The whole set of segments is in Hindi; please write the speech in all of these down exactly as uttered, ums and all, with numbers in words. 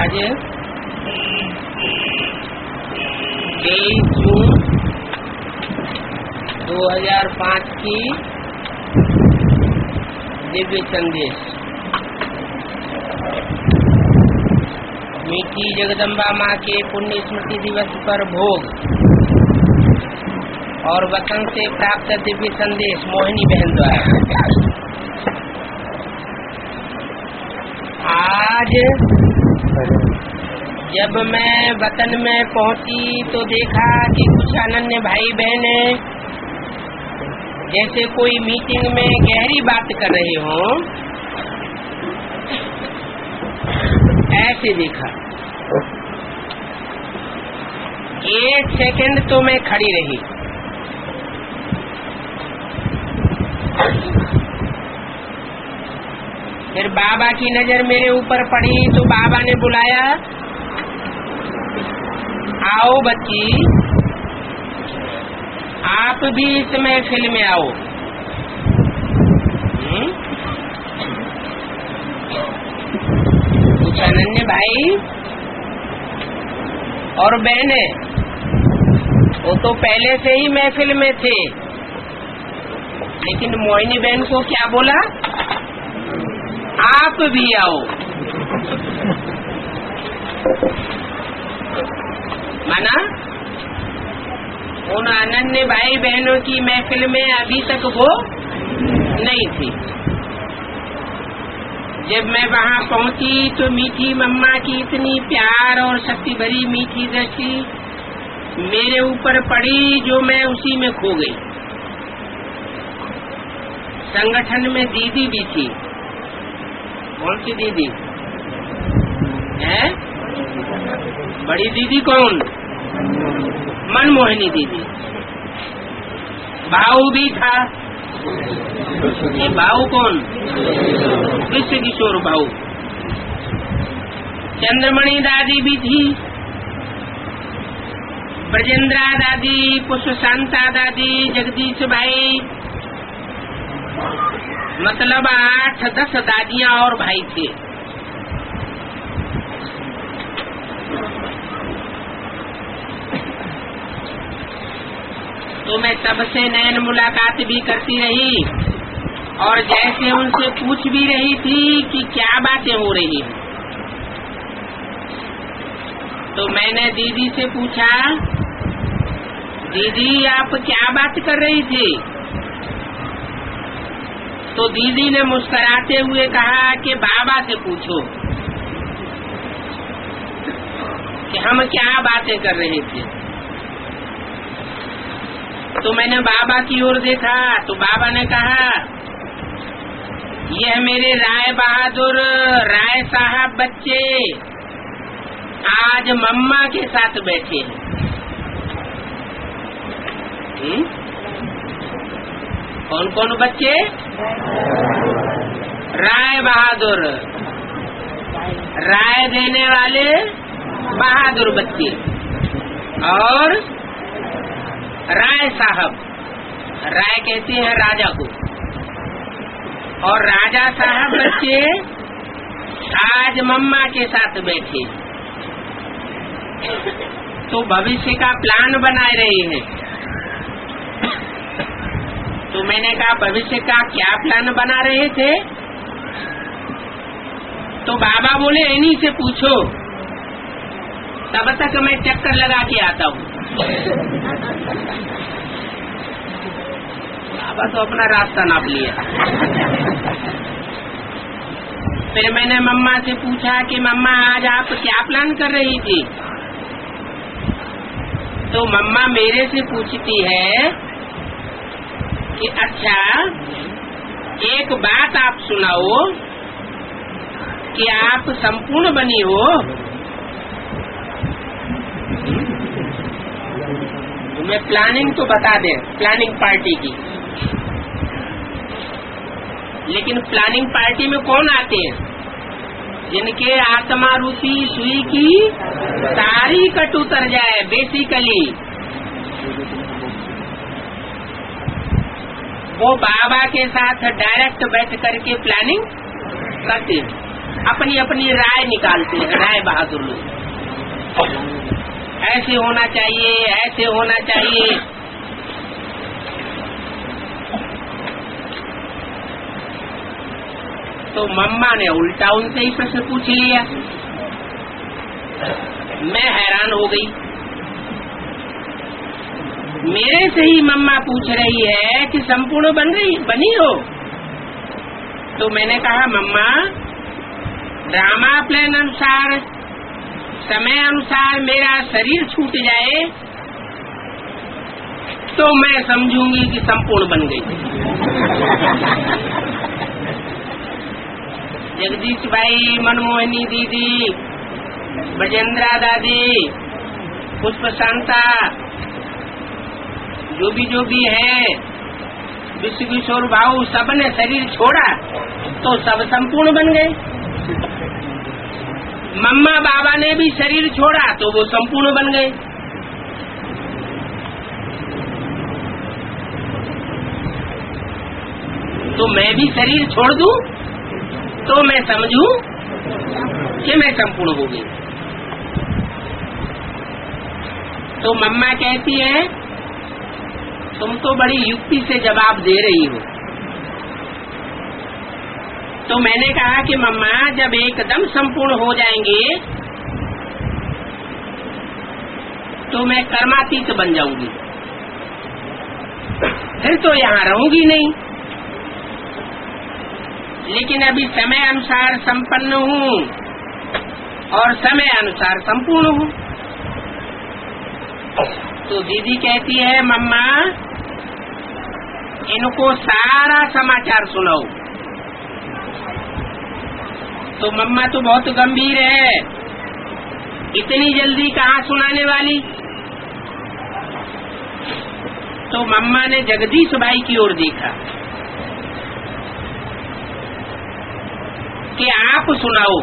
आज तेईस जून दो हजार पाँच की दिव्य संदेश। मीठी जगदम्बा माँ के पुण्य स्मृति दिवस पर भोग और वतन से प्राप्त दिव्य संदेश मोहिनी बहन द्वारा। आज जब मैं वतन में पहुंची तो देखा कि कुछ अनन्य भाई बहने जैसे कोई मीटिंग में गहरी बात कर रहे हों, ऐसे देखा। एक सेकंड तो मैं खड़ी रही, फिर बाबा की नजर मेरे ऊपर पड़ी तो बाबा ने बुलाया, आओ बच्ची, आप भी इस महफिल में आओ। कुछ अनन्य भाई और बहने वो तो पहले से ही महफिल में थे, लेकिन मोहिनी बहन को क्या बोला, आप भी आओ। माना उन अनन्य भाई बहनों की महफिल में अभी तक वो नहीं थी। जब मैं वहाँ पहुँची तो मीठी मम्मा की इतनी प्यार और शक्ति भरी मीठी दृष्टि मेरे ऊपर पड़ी जो मैं उसी में खो गई। संगठन में दीदी भी थी। कौन सी दीदी है? बड़ी दीदी कौन? मनमोहिनी दीदी। भाऊ भी था। ये भाऊ कौन? कृष्ण किशोर भाऊ। चंद्रमणि दादी भी थी, ब्रजेंद्रा दादी, पुष्प शांता दादी, जगदीश भाई, मतलब आठ दस दादियां और भाई थे। तो मैं सबसे नैन मुलाकात भी करती रही और जैसे उनसे पूछ भी रही थी कि क्या बातें हो रही हैं। तो मैंने दीदी से पूछा, दीदी आप क्या बात कर रही थी? तो दीदी ने मुस्कुराते हुए कहा कि बाबा से पूछो कि हम क्या बातें कर रहे थे। तो मैंने बाबा की ओर देखा तो बाबा ने कहा, यह मेरे राय बहादुर राय साहब बच्चे आज मम्मा के साथ बैठे हैं। हुँ? कौन कौन बच्चे? राय बहादुर, राय देने वाले बहादुर बच्चे, और राय साहब, राय कहते हैं राजा को, और राजा साहब बच्चे आज मम्मा के साथ बैठे तो भविष्य का प्लान बना रहे हैं। तो मैंने कहा भविष्य का क्या प्लान बना रहे थे? तो बाबा बोले इन्हीं से पूछो, तब तक मैं चक्कर लगा के आता हूँ। बाबा तो अपना रास्ता नाप लिया। फिर मैंने मम्मा से पूछा कि मम्मा आज आप क्या प्लान कर रही थी? तो मम्मा मेरे से पूछती है कि अच्छा एक बात आप सुनाओ कि आप संपूर्ण बनी हो। मैं प्लानिंग तो बता दें, प्लानिंग पार्टी की, लेकिन प्लानिंग पार्टी में कौन आते हैं? जिनके आत्मा रूपी सुई की सारी कट उतर जाए। बेसिकली वो बाबा के साथ डायरेक्ट बैठ करके प्लानिंग करते हैं। अपनी अपनी राय निकालते हैं, राय बहादुर लोग। ऐसे होना चाहिए, ऐसे होना चाहिए। तो मम्मा ने उल्टा उनसे ही प्रश्न पूछ लिया। मैं हैरान हो गई, मेरे से ही मम्मा पूछ रही है कि संपूर्ण बन गई बनी हो। तो मैंने कहा मम्मा, ड्रामा प्लान अनुसार, समय अनुसार मेरा शरीर छूट जाए तो मैं समझूंगी कि संपूर्ण बन गई। जगदीश भाई, मनमोहनी दीदी, ब्रजेंद्रा दादी, पुष्प शांता, जो भी जो भी है, विश्व किशोर भाऊ, सबने शरीर छोड़ा तो सब संपूर्ण बन गए। मम्मा बाबा ने भी शरीर छोड़ा तो वो संपूर्ण बन गए। तो मैं भी शरीर छोड़ दूं तो मैं समझूं कि मैं संपूर्ण हो गई। तो मम्मा कहती है तुम तो बड़ी युक्ति से जवाब दे रही हो। तो मैंने कहा कि मम्मा, जब एकदम संपूर्ण हो जाएंगे तो मैं कर्मातीत बन जाऊंगी, फिर तो यहाँ रहूंगी नहीं। लेकिन अभी समय अनुसार संपन्न हूँ और समय अनुसार संपूर्ण हूँ। तो दीदी कहती है मम्मा, इनको सारा समाचार सुनाओ। तो मम्मा तो बहुत गंभीर है, इतनी जल्दी कहाँ सुनाने वाली। तो मम्मा ने जगदीश भाई की ओर देखा कि आप सुनाओ।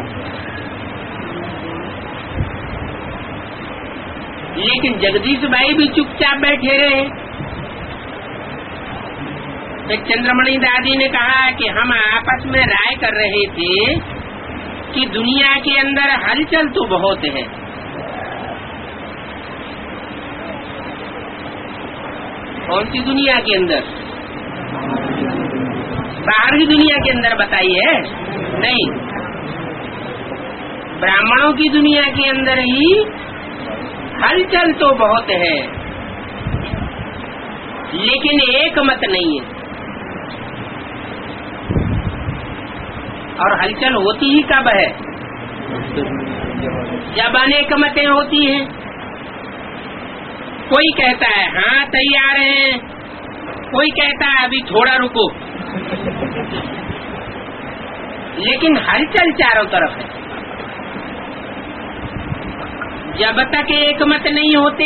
लेकिन जगदीश भाई भी चुपचाप बैठे रहे। फिर चंद्रमणि दादी ने कहा कि हम आपस में राय कर रहे थे कि दुनिया के अंदर हलचल तो बहुत है, कौन सी दुनिया के अंदर? बाहर की दुनिया के अंदर बताइए। नहीं, ब्राह्मणों की दुनिया के अंदर ही हलचल तो बहुत है, लेकिन एक मत नहीं है। और हलचल होती ही कब है? जब अनेक मतें होती हैं। कोई कहता है हाँ तैयार है, कोई कहता है अभी थोड़ा रुको, लेकिन हलचल चारों तरफ है। जब तक एक मत नहीं होते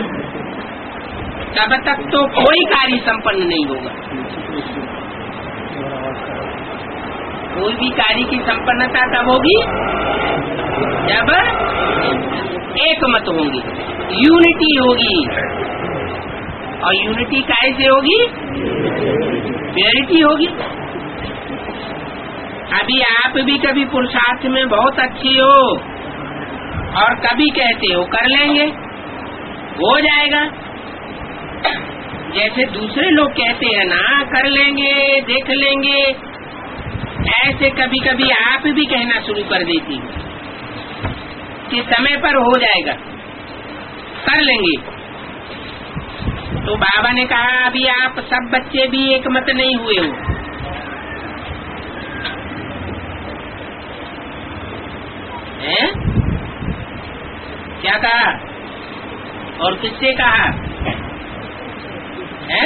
तब तक तो कोई कार्य संपन्न नहीं होगा। कोई भी कार्य की संपन्नता कब होगी? जब एक मत होंगी, यूनिटी होगी। और यूनिटी कैसे होगी? प्योरिटी होगी। अभी आप भी कभी पुरुषार्थ में बहुत अच्छी हो और कभी कहते हो कर लेंगे, हो जाएगा। जैसे दूसरे लोग कहते हैं ना कर लेंगे, देख लेंगे, ऐसे कभी कभी आप भी कहना शुरू कर देती कि समय पर हो जाएगा, कर लेंगे। तो बाबा ने कहा अभी आप सब बच्चे भी एक मत नहीं हुए हो। हैं? क्या कहा और किससे कहा? हैं?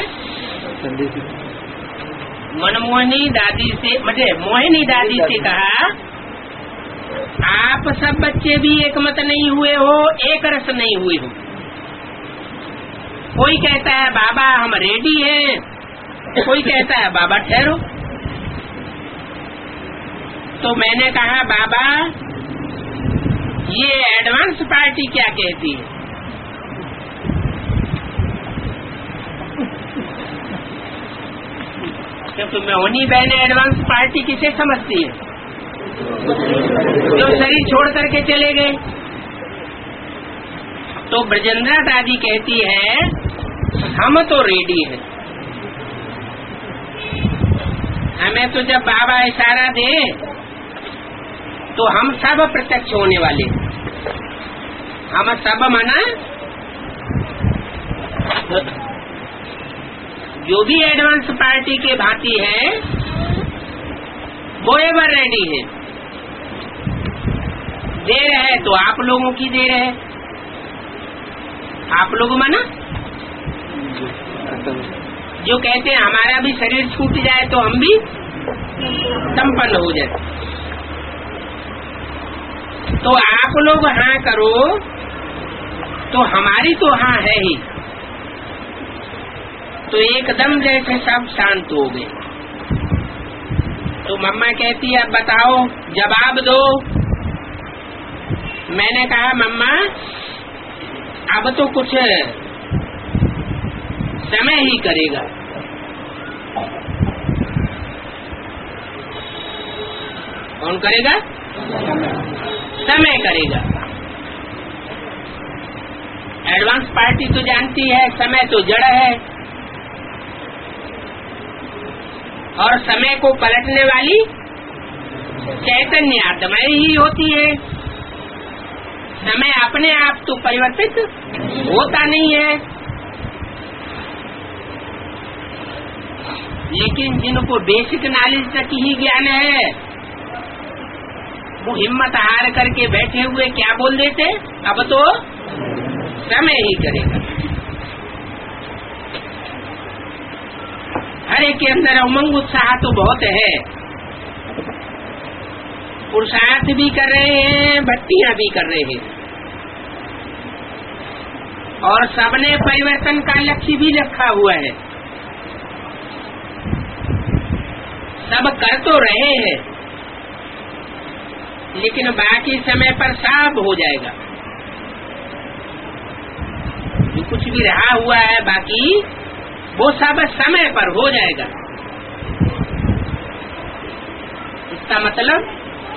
मनमोहनी दादी से, मतलब मोहिनी दादी से कहा आप सब बच्चे भी एक मत नहीं हुए हो, एक रस नहीं हुए हो। कोई कहता है बाबा हम रेडी हैं, कोई कहता है बाबा ठहरो। तो मैंने कहा बाबा ये एडवांस पार्टी क्या कहती है? तो मोहिनी बहन एडवांस पार्टी किसे समझती है? जो शरीर छोड़ करके चले गए। तो ब्रजेंद्र दादी कहती है हम तो रेडी हैं, हमें तो जब बाबा इशारा दे तो हम सब प्रत्यक्ष होने वाले। हम सब मना जो भी एडवांस पार्टी के भांति है वो एवर रेडी है। देर है तो आप लोगों की देर है। आप लोग माना जो कहते हैं हमारा भी शरीर छूट जाए तो हम भी संपन्न हो जाए। तो आप लोग हाँ करो तो हमारी तो हाँ है ही। तो एकदम जैसे सब शांत हो गए। तो मम्मा कहती है अब बताओ जवाब दो। मैंने कहा मम्मा अब तो कुछ समय ही करेगा। कौन करेगा? समय करेगा। एडवांस पार्टी तो जानती है समय तो जड़ है और समय को पलटने वाली चैतन्य आत्मा ही होती है। समय अपने आप तो परिवर्तित होता नहीं है। लेकिन जिनको बेसिक नॉलेज तक ही ज्ञान है वो हिम्मत हार करके बैठे हुए क्या बोल देते अब तो समय ही करेगा। हर एक के अंदर उमंग उत्साह तो बहुत है, पुरुषार्थ भी कर रहे हैं, भक्तियां भी कर रहे हैं और सबने परिवर्तन का लक्ष्य भी रखा हुआ है। सब कर तो रहे हैं लेकिन बाकी समय पर सब हो जाएगा। जो कुछ भी रहा हुआ है बाकी वो सब समय पर हो जाएगा। इसका मतलब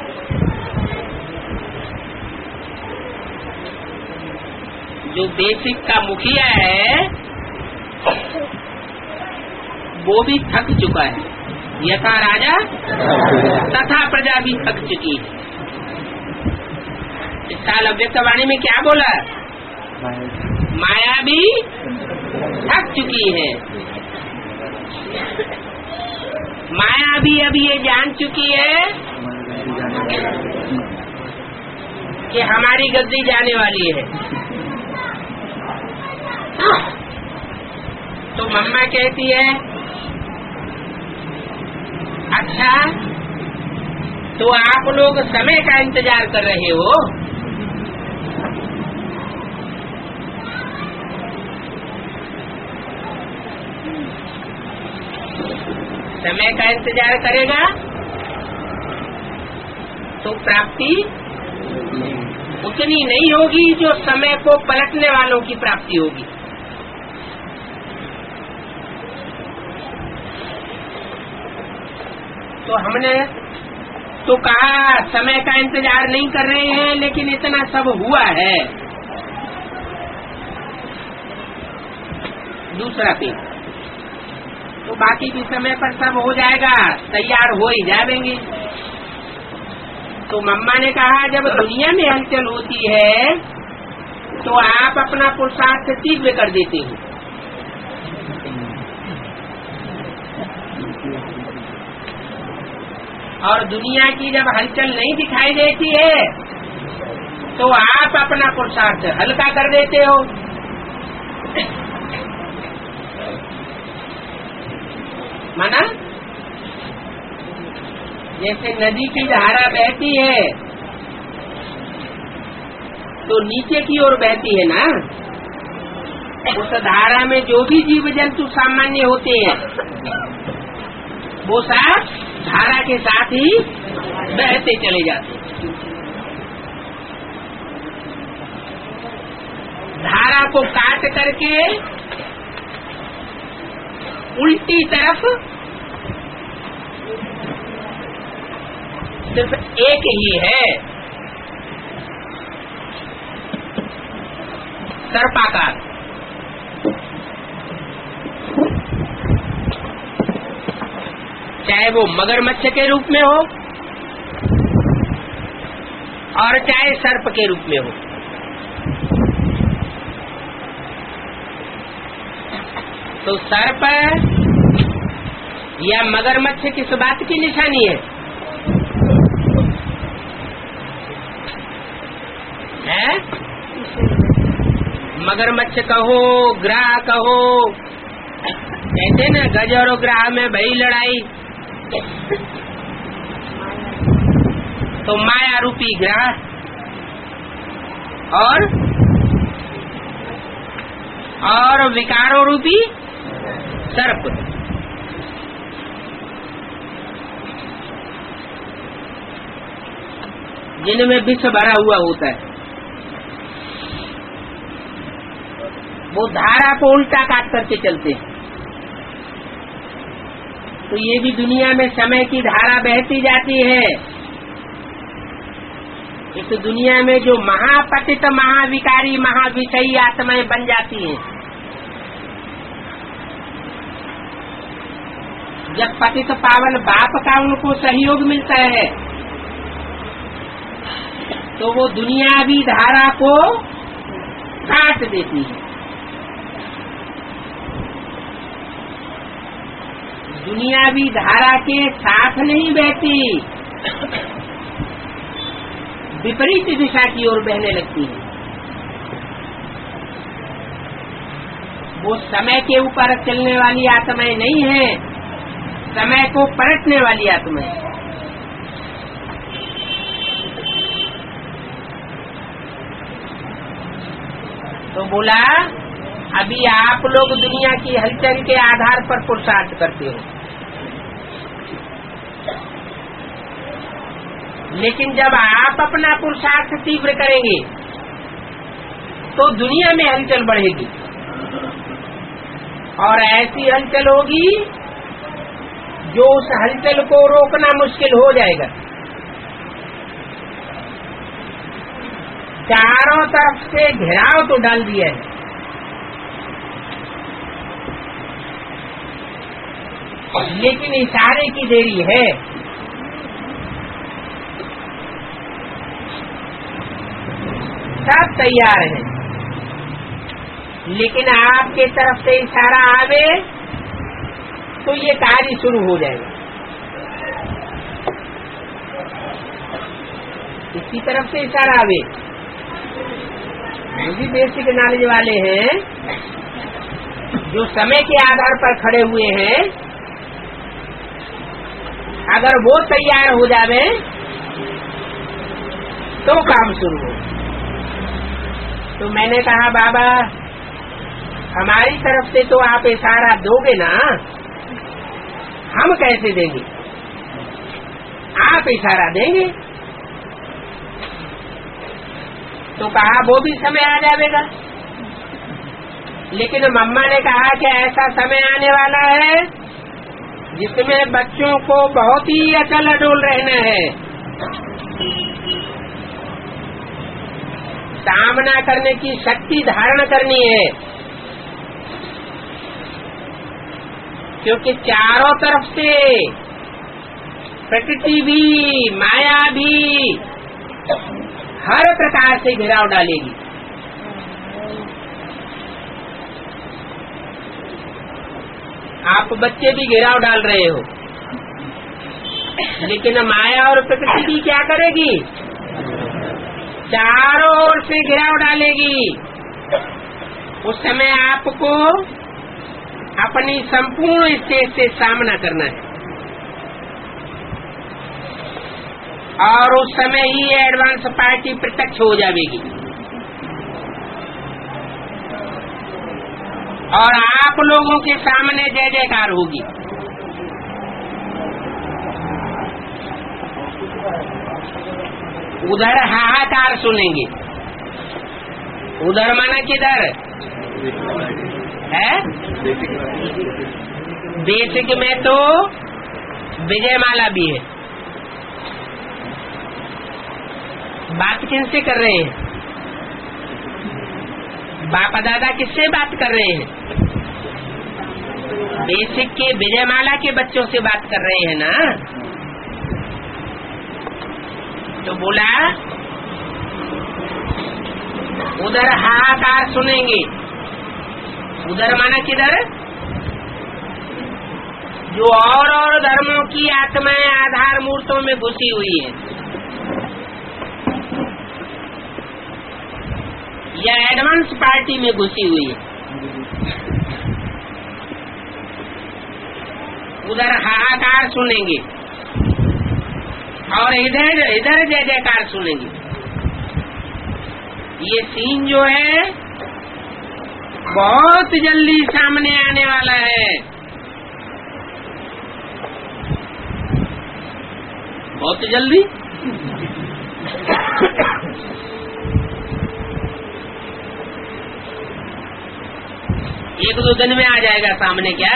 जो बेसिक का मुखिया है वो भी थक चुका है। यथा राजा तथा प्रजा भी थक चुकी है। इस साल अव्यक्तवाणी में क्या बोला? माया भी थक चुकी है। माया भी अब ये जान चुकी है कि हमारी गद्दी जाने वाली है। तो मम्मा कहती है अच्छा तो आप लोग समय का इंतजार कर रहे हो। समय का इंतजार करेगा तो प्राप्ति उतनी नहीं होगी जो समय को पलटने वालों की प्राप्ति होगी। तो हमने तो कहा समय का इंतजार नहीं कर रहे हैं लेकिन इतना सब हुआ है। दूसरा पेज तो बाकी भी समय पर सब हो जाएगा, तैयार हो ही जाएंगे। तो मम्मा ने कहा जब दुनिया में हलचल होती है तो आप अपना पुरुषार्थ तीव्र कर देते हो। और दुनिया की जब हलचल नहीं दिखाई देती है तो आप अपना पुरुषार्थ हल्का कर देते हो। माना जैसे नदी की धारा बहती है तो नीचे की ओर बहती है ना। उस धारा में जो भी जीव जंतु सामान्य होते हैं वो सब धारा के साथ ही बहते चले जाते। धारा को काट करके उल्टी तरफ सिर्फ एक ही है, सर्पाकार। चाहे वो मगरमच्छ के रूप में हो और चाहे सर्प के रूप में हो। तो सर्प या मगरमच्छ किस बात की निशानी है? है? मगरमच्छ कहो, ग्राह कहो, कहते ना गज और ग्राह में भई लड़ाई, तो माया रूपी ग्राह और और विकारों रूपी सर्प। जिनमें विष भरा हुआ होता है, वो धारा को उल्टा काट करके चलते हैं। तो ये भी दुनिया में समय की धारा बहती जाती है। इस दुनिया में जो महापतित महाविकारी महाविषयी आत्माएं बन जाती हैं, जब पतित पावन बाप का उनको सहयोग मिलता है तो वो दुनियावी धारा को काट देती है। दुनियावी धारा के साथ नहीं बहती, विपरीत दिशा की ओर बहने लगती है। वो समय के ऊपर चलने वाली आत्माएं नहीं है, समय को पलटने वाली आत्माएं। तो बोला अभी आप लोग दुनिया की हलचल के आधार पर पुरुषार्थ करते हो, लेकिन जब आप अपना पुरुषार्थ तीव्र करेंगे तो दुनिया में हलचल बढ़ेगी और ऐसी हलचल होगी जो उस हलचल को रोकना मुश्किल हो जाएगा। चारों तरफ से घेराव तो डाल दिया है, लेकिन इशारे की देरी है। सब तैयार है, लेकिन आपके तरफ से इशारा आवे तो ये कार्य शुरू हो जाएगा। किसी तरफ से इशारा आवे, जो भी बेसिक नॉलेज वाले हैं, जो समय के आधार पर खड़े हुए हैं, अगर वो तैयार हो जावे तो काम शुरू हो। तो मैंने कहा बाबा हमारी तरफ से तो आप इशारा दोगे ना, हम कैसे देंगे? आप इशारा देंगे तो कहा वो भी समय आ जाएगा। लेकिन मम्मा ने कहा कि ऐसा समय आने वाला है जिसमें बच्चों को बहुत ही अचल अडोल रहना है, सामना करने की शक्ति धारण करनी है, क्योंकि चारों तरफ से प्रकृति भी माया भी हर प्रकार से घेराव डालेगी। आप बच्चे भी घेराव डाल रहे हो, लेकिन माया और प्रकृति भी क्या करेगी? चारों ओर से घेराव डालेगी। उस समय आपको अपनी संपूर्ण स्टेज से सामना करना है, और उस समय ही एडवांस पार्टी प्रत्यक्ष हो जाएगी और आप लोगों के सामने जय जयकार होगी। उधर हाहाकार सुनेंगे, उधर माना किधर है? बेसिक में तो विजयमाला भी है, बात किनसे कर रहे हैं? बाप दादा किससे बात कर रहे हैं? बेसिक के विजयमाला के बच्चों से बात कर रहे हैं ना। तो बोला उधर हाहाकार सुनेंगे। उधर माना किधर? जो और और धर्मों की आत्माएं आधार मूर्तों में घुसी हुई है, या एडवांस पार्टी में घुसी हुई है, उधर हाहाकार सुनेंगे और इधर इधर जय जयकार सुनेंगे। ये सीन जो है बहुत जल्दी सामने आने वाला है, बहुत जल्दी। एक दो दिन में आ जाएगा सामने। क्या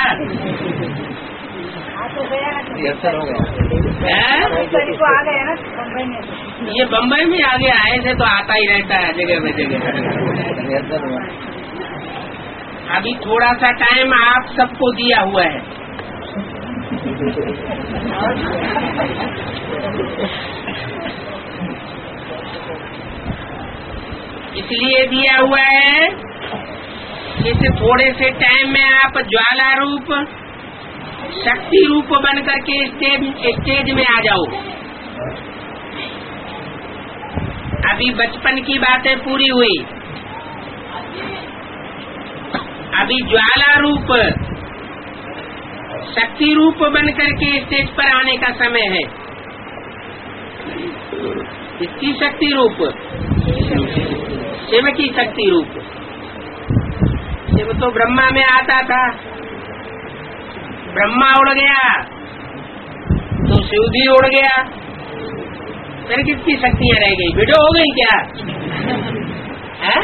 हो गया? आ गया ना बम्बई में। ये बम्बई में आगे आए थे तो आता ही रहता है जगह में जगह। अभी थोड़ा सा टाइम आप सबको दिया हुआ है। इसलिए दिया हुआ है इस थोड़े से टाइम में आप ज्वाला रूप शक्ति रूप बन करके स्टेज स्टेज में आ जाओ। अभी बचपन की बातें पूरी हुई, अभी ज्वाला रूप शक्ति रूप बन करके स्टेज पर आने का समय है। इसकी शक्ति रूप, शिव की शक्ति रूप। शिव तो ब्रह्मा में आता था, ब्रह्मा उड़ गया तो शिव भी उड़ गया, फिर किसकी शक्तियां रह गई? विडो हो गई क्या? है?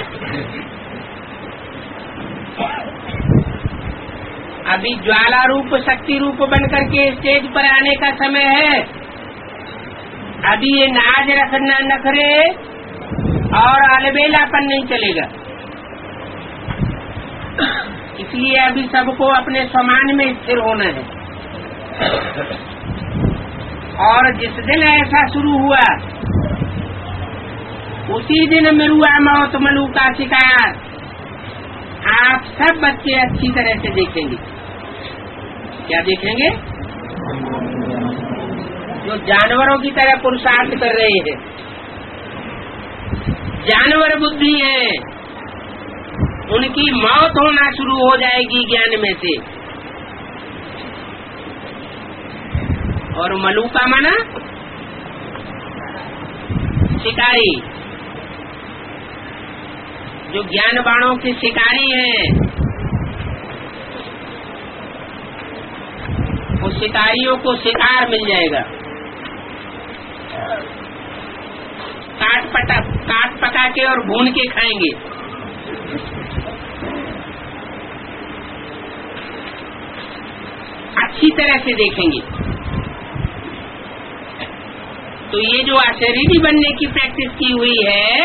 अभी ज्वाला रूप शक्ति रूप बन करके स्टेज पर आने का समय है। अभी ये नाज रखना नखरे और अलबेलापन नहीं चलेगा। इसलिए अभी सबको अपने समान में स्थिर होना है। और जिस दिन ऐसा शुरू हुआ उसी दिन मिरुआ मौत मलू का शिकार आप सब बच्चे अच्छी तरह से देखेंगे। क्या देखेंगे? जो जानवरों की तरह पुरुषार्थ कर रहे हैं, जानवर बुद्धि है, उनकी मौत होना शुरू हो जाएगी ज्ञान में से। और मलूका माना शिकारी, जो ज्ञान बाणों के शिकारी हैं, उस शिकारियों को शिकार मिल जाएगा। काट पटा काट पका के और भून के खाएंगे। अच्छी तरह से देखेंगे। तो ये जो अशरीरी बनने की प्रैक्टिस की हुई है,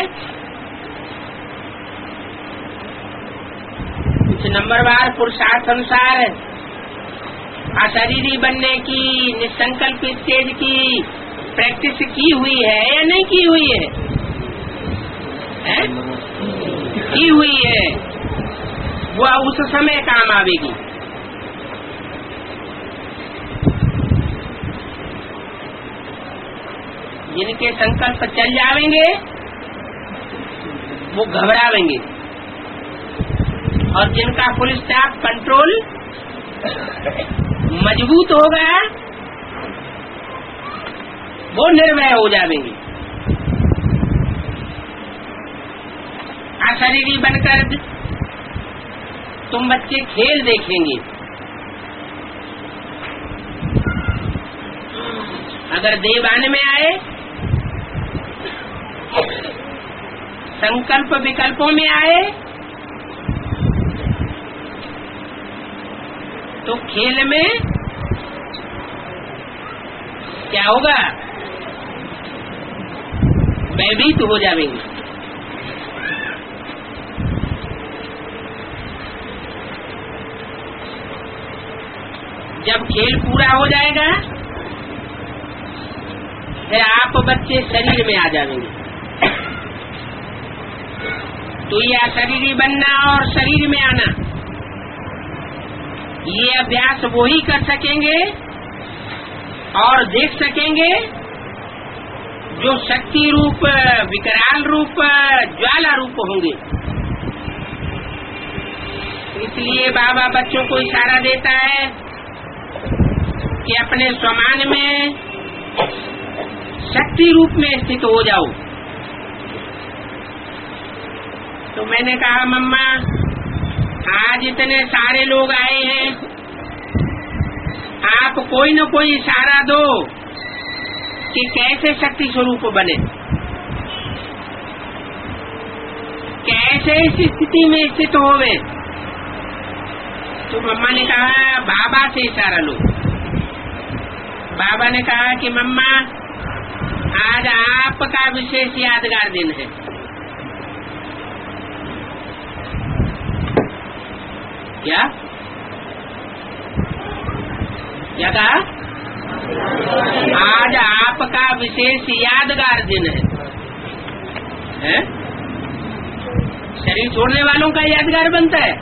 कुछ नंबरवार पुरुषार्थ अनुसार अशरीरी बनने की निसंकल्प स्टेज की प्रैक्टिस की हुई है या नहीं की हुई है? है? की हुई है। वह उस समय काम आवेगी। जिनके संकल्प चल जाएंगे वो घबरावेंगे, और जिनका फुल स्टॉप कंट्रोल मजबूत होगा वो निर्भय हो जाएंगे। अशरीरी बनकर तुम बच्चे खेल देखेंगे। अगर देवान में आए, संकल्प विकल्पों में आए, तो खेल में क्या होगा? भयभीत हो जाएंगे। जब खेल पूरा हो जाएगा फिर आप बच्चे शरीर में आ जाएंगे। तो ये अशरीरी बनना और शरीर में आना, ये अभ्यास वो ही कर सकेंगे और देख सकेंगे जो शक्ति रूप, विकराल रूप, ज्वाला रूप होंगे। इसलिए बाबा बच्चों को इशारा देता है कि अपने स्वमान में शक्ति रूप में स्थित हो जाओ। तो मैंने कहा मम्मा आज इतने सारे लोग आए हैं, आप कोई न कोई इशारा दो कि कैसे शक्ति स्वरूप बने, कैसे इस स्थिति में स्थित होवे। तो मम्मा ने कहा बाबा से इशारा लो। बाबा ने कहा कि मम्मा आज आपका विशेष यादगार दिन है। क्या क्या कहा? आज आपका विशेष यादगार दिन है, है? शरीर छोड़ने वालों का यादगार बनता है,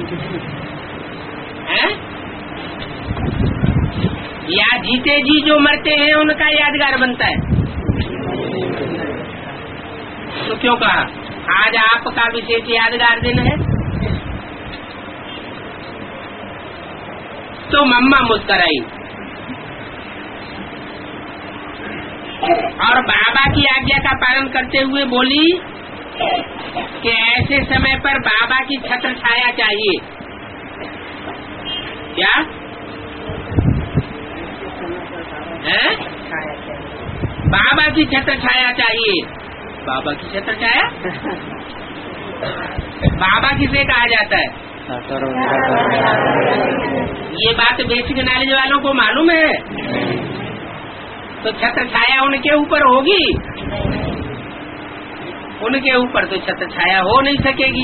है? या जीते जी जो मरते हैं उनका यादगार बनता है? तो क्यों कहा आज आपका विशेष यादगार दिन है? तो मम्मा मुस्कराई और बाबा की आज्ञा का पालन करते हुए बोली कि ऐसे समय पर बाबा की छत्र छाया चाहिए। क्या है? बाबा की छत्र छाया चाहिए। बाबा की छत्र छाया बाबा किसे कहा जाता है? ये बात बेसिक नॉलेज वालों को मालूम है। तो छत्र छाया उनके ऊपर होगी, उनके ऊपर तो छत्र छाया हो नहीं सकेगी।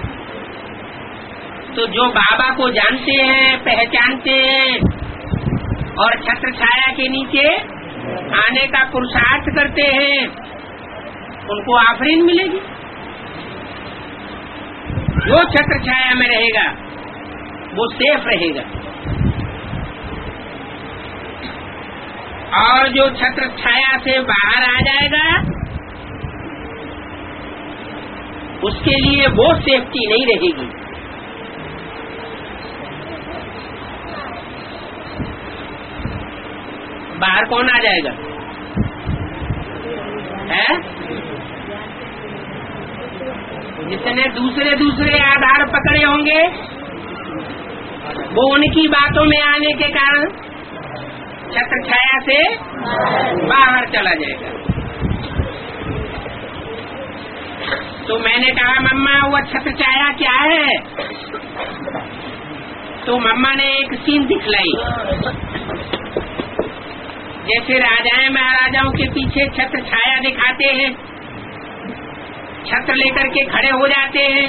तो जो बाबा को जानते हैं, पहचानते हैं और छत्र छाया के नीचे आने का पुरुषार्थ करते हैं, उनको आफरीन मिलेगी। जो छत्र छाया में रहेगा वो सेफ रहेगा, और जो छत्र छाया से बाहर आ जाएगा उसके लिए वो सेफ्टी नहीं रहेगी। बाहर कौन आ जाएगा? है? जितने दूसरे दूसरे आधार पकड़े होंगे वो उनकी बातों में आने के कारण छत्र छाया से बाहर चला जाएगा। तो मैंने कहा मम्मा वो छत्र छाया क्या है? तो मम्मा ने एक सीन दिखलाई। जैसे राजाएं महाराजाओं के पीछे छत्र छाया दिखाते हैं, छत्र लेकर के खड़े हो जाते हैं,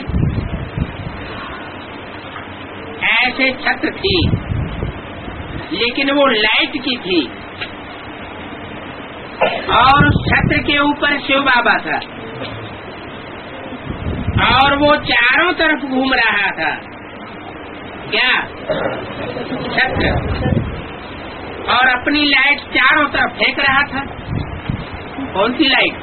ऐसे छत्र थी, लेकिन वो लाइट की थी और उस छत्र के ऊपर शिव बाबा था और वो चारों तरफ घूम रहा था। क्या? छत्र, और अपनी लाइट चारों तरफ फेंक रहा था। कौन सी लाइट?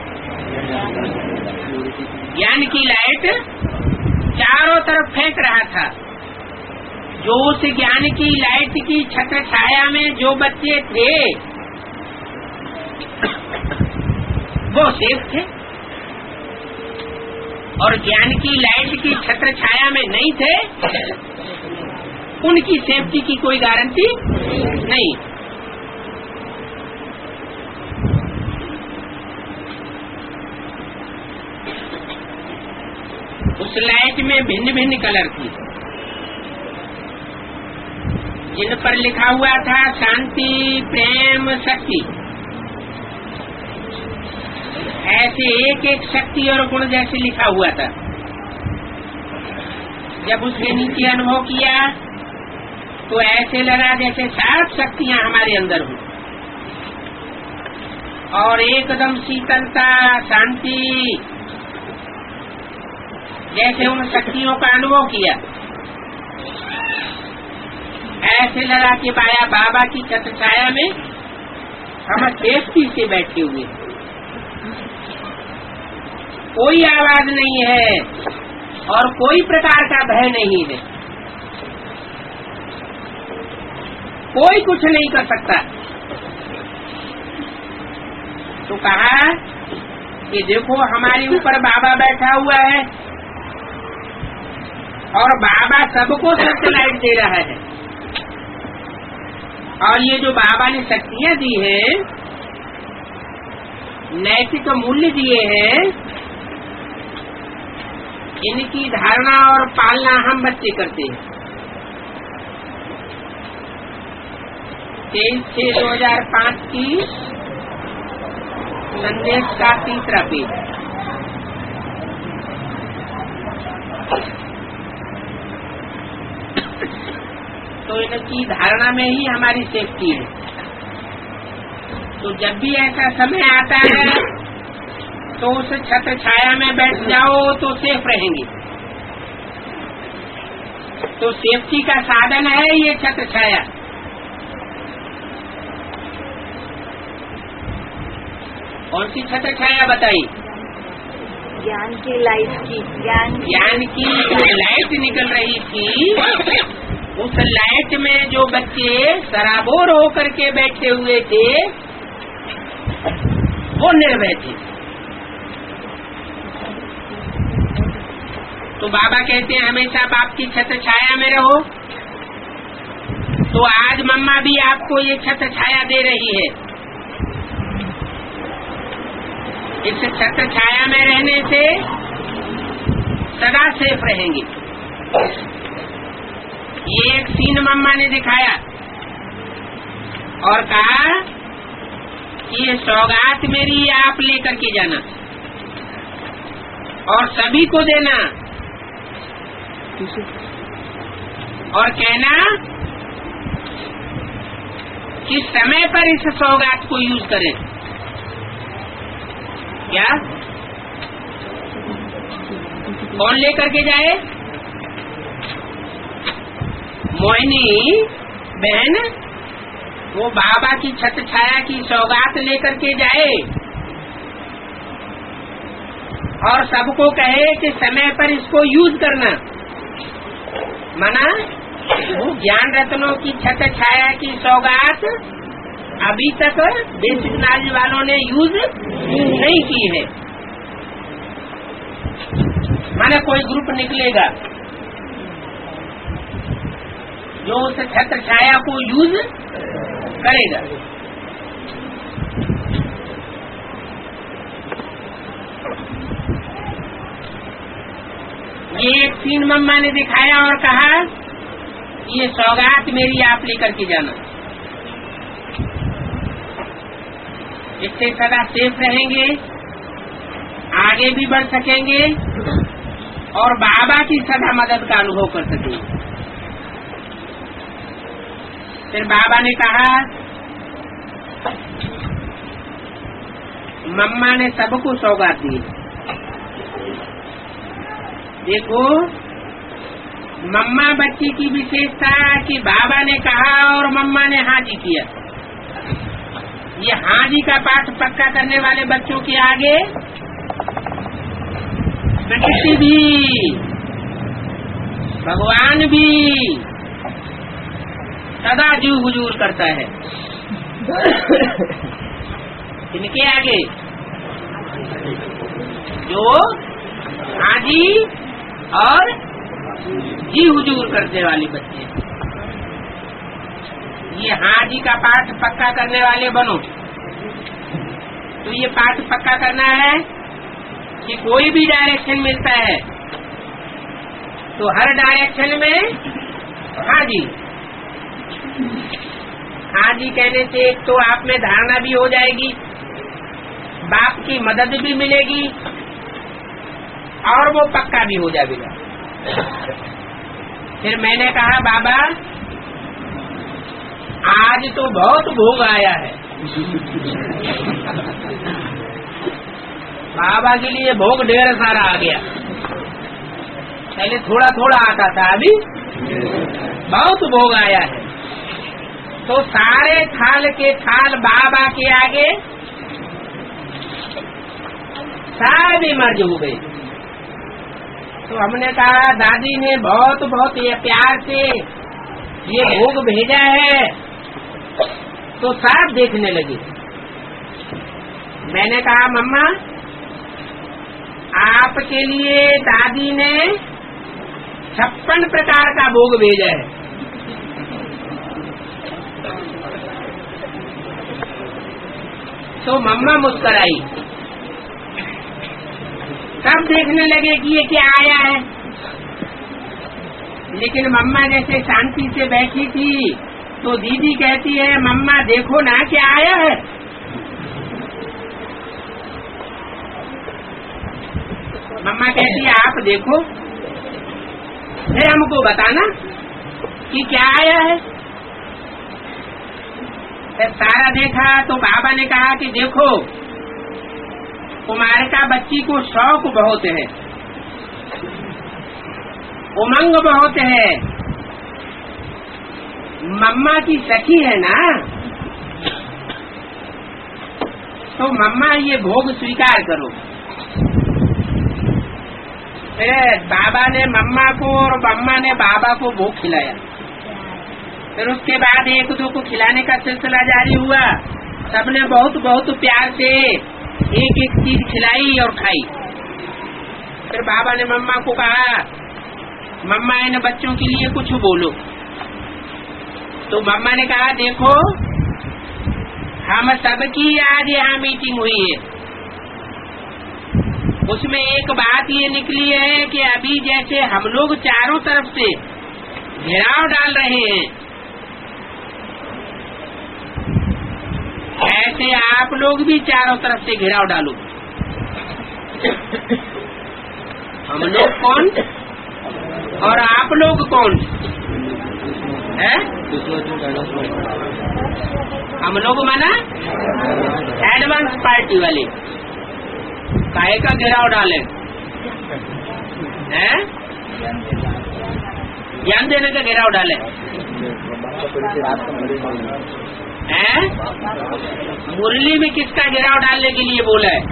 ज्ञान की लाइट चारों तरफ फेंक रहा था। जो उस ज्ञान की लाइट की छत्र छाया में जो बच्चे थे वो सेफ थे, और ज्ञान की लाइट की छत्र छाया में नहीं थे, उनकी सेफ्टी की कोई गारंटी नहीं। उस लाइट में भिन्न भिन्न कलर थी, जिन पर लिखा हुआ था शांति, प्रेम, शक्ति। ऐसे एक एक शक्ति और गुण जैसे लिखा हुआ था। जब उसके नीचे अनुभव किया तो ऐसे लगा जैसे सब शक्तियां हमारे अंदर हो, और एकदम शीतलता, शांति, जैसे उन शक्तियों का अनुभव किया। ऐसे लगा कि बाया बाबा की छत्र छाया में हम सेफ्टी से बैठे हुए, कोई आवाज नहीं है और कोई प्रकार का भय नहीं है, कोई कुछ नहीं कर सकता। तो कहा कि देखो हमारे ऊपर बाबा बैठा हुआ है और बाबा सबको सैटेलाइट दे रहा है, और ये जो बाबा ने शक्तियां दी हैं, नैतिक मूल्य दिए हैं, इनकी धारणा और पालना हम बच्चे करते हैं। तेईस छह दो हजार पाँच की संदेश का तीसरा पेज। तो इनकी धारणा में ही हमारी सेफ्टी है। तो जब भी ऐसा समय आता है तो उस छत्र छाया में बैठ जाओ तो सेफ रहेंगे। तो सेफ्टी का साधन है ये छत्र छाया। कौन सी छत्र छाया बताई? ज्ञान की लाइट की, ज्ञान ज्ञान की जो लाइट निकल रही थी, उस लाइट में जो बच्चे सराबोर होकर के बैठे हुए थे वो निर्भय थे। तो बाबा कहते हैं हमेशा बाप की छत्र छाया में रहो। तो आज मम्मा भी आपको ये छत्र छाया दे रही है। इस छत्र छाया में रहने से सदा सेफ रहेंगे। ये एक सीन मम्मा ने दिखाया और कहा कि ये सौगात मेरी आप लेकर के जाना और सभी को देना और कहना कि समय पर इस सौगात को यूज करें। क्या कौन लेकर के जाए? मोहिनी बहन वो बाबा की छत्र छाया की सौगात लेकर के जाए और सबको कहे कि समय पर इसको यूज करना। मना वो ज्ञान रत्नों की छत्र छाया की सौगात अभी तक बेसिक नॉलेज वालों ने यूज नहीं की है। माना कोई ग्रुप निकलेगा जो उस छत्र छाया को यूज करेगा। ये एक सीन मम्मा ने दिखाया और कहा ये सौगात मेरी आप लेकर के जाना, इससे सदा सेफ रहेंगे, आगे भी बढ़ सकेंगे और बाबा की सदा मदद का अनुभव कर सकेंगे। फिर बाबा ने कहा मम्मा ने सबको सौगात दी। देखो मम्मा बच्ची की विशेषता कि बाबा ने कहा और मम्मा ने हाँ जी किया। ये हाँ जी का पाठ पक्का करने वाले बच्चों के आगे प्रकृति भी, भगवान भी सदा जीव हुजूर करता है। इनके आगे जो हाँ जी और जी हुजूर करने वाले बच्चे, ये हाँ जी का पाठ पक्का करने वाले बनो। तो ये पाठ पक्का करना है कि कोई भी डायरेक्शन मिलता है तो हर डायरेक्शन में हाँ जी। हाँ जी कहने से एक तो आप में धारणा भी हो जाएगी, बाप की मदद भी मिलेगी और वो पक्का भी हो जाएगा। फिर मैंने कहा बाबा आज तो बहुत भोग आया है। बाबा के लिए भोग ढेर सारा आ गया। पहले थोड़ा थोड़ा आता था, अभी बहुत भोग आया है। तो सारे थाल के थाल बाबा के आगे सारे मर्ज हो गए। तो हमने कहा दादी ने बहुत बहुत ये प्यार से ये भोग भेजा है। तो सब देखने लगे। मैंने कहा मम्मा आपके लिए दादी ने छप्पन प्रकार का भोग भेजा है। तो मम्मा मुस्कुराई। सब देखने लगे कि ये क्या आया है, लेकिन मम्मा जैसे शांति से बैठी थी तो दीदी कहती है मम्मा देखो ना क्या आया है। मम्मा कहती है आप देखो फिर हमको बताना कि क्या आया है। फिर सारा देखा तो बाबा ने कहा कि देखो कुमारिका बच्ची को शौक बहुत है, उमंग बहुत है, मम्मा की सखी है ना, तो मम्मा ये भोग स्वीकार करो। फिर बाबा ने मम्मा को और मम्मा ने बाबा को भोग खिलाया। फिर उसके बाद एक दो को खिलाने का सिलसिला जारी हुआ। सबने बहुत बहुत प्यार से एक एक चीज खिलाई और खाई। फिर बाबा ने मम्मा को कहा मम्मा इन बच्चों के लिए कुछ बोलो। तो मम्मा ने कहा देखो हम सबकी आज यहाँ मीटिंग हुई है, उसमें एक बात ये निकली है कि अभी जैसे हम लोग चारों तरफ से घेराव डाल रहे हैं, ऐसे आप लोग भी चारों तरफ से घेराव डालो। हम लोग कौन और आप लोग कौन है? हम लोग माना एडवांस पार्टी वाले काहे का घेराव डाले हैं? ज्ञान देने का घेराव डाले हैं? मुरली में किसका घेराव डालने के लिए बोला है?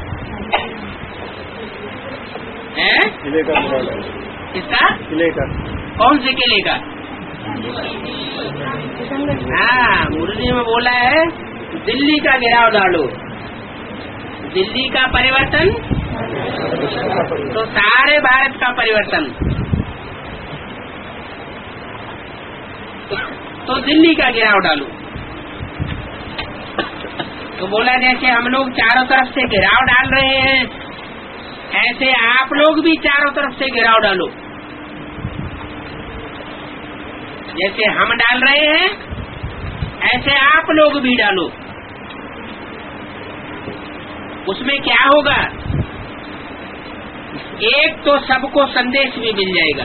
हैं? किसका? किले का। कौन से किले का? हाँ, मुरली में बोला है दिल्ली का घेराव डालो। दिल्ली का परिवर्तन तो सारे भारत का परिवर्तन। तो दिल्ली का घेराव डालो। तो बोला जैसे हम लोग चारों तरफ से घेराव डाल रहे हैं, ऐसे आप लोग भी चारों तरफ से घेराव डालो। जैसे हम डाल रहे हैं ऐसे आप लोग भी डालो। उसमें क्या होगा? एक तो सबको संदेश भी मिल जाएगा,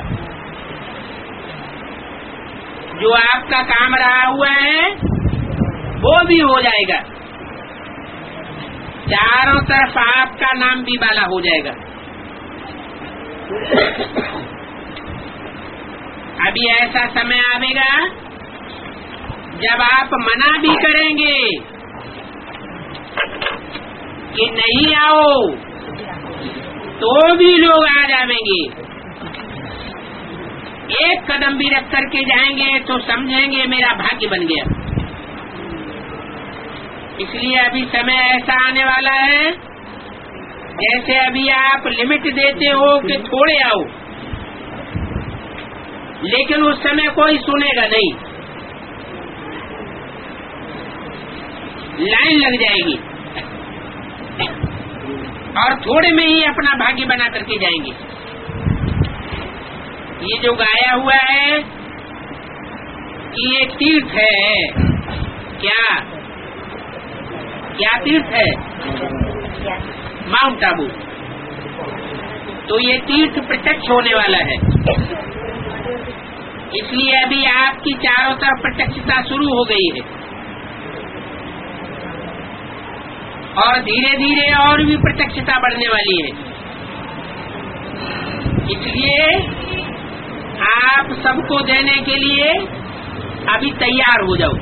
जो आपका काम रहा हुआ है वो भी हो जाएगा, चारों तरफ आपका नाम भी वाला हो जाएगा। अभी ऐसा समय आएगा जब आप मना भी करेंगे कि नहीं आओ तो भी लोग आ जाएंगे। एक कदम भी रख करके जाएंगे तो समझेंगे मेरा भाग्य बन गया। इसलिए अभी समय ऐसा आने वाला है जैसे अभी आप लिमिट देते हो कि थोड़े आओ, लेकिन उस समय कोई सुनेगा नहीं, लाइन लग जाएगी और थोड़े में ही अपना भाग्य बना करके जाएंगे। ये जो गाया हुआ है कि ये तीर्थ है, क्या क्या तीर्थ है? माउंट आबू। तो ये तीर्थ प्रत्यक्ष होने वाला है, इसलिए अभी आपकी चारों तरफ प्रत्यक्षता शुरू हो गई है और धीरे धीरे और भी प्रत्यक्षता बढ़ने वाली है। इसलिए आप सबको देने के लिए अभी तैयार हो जाओ,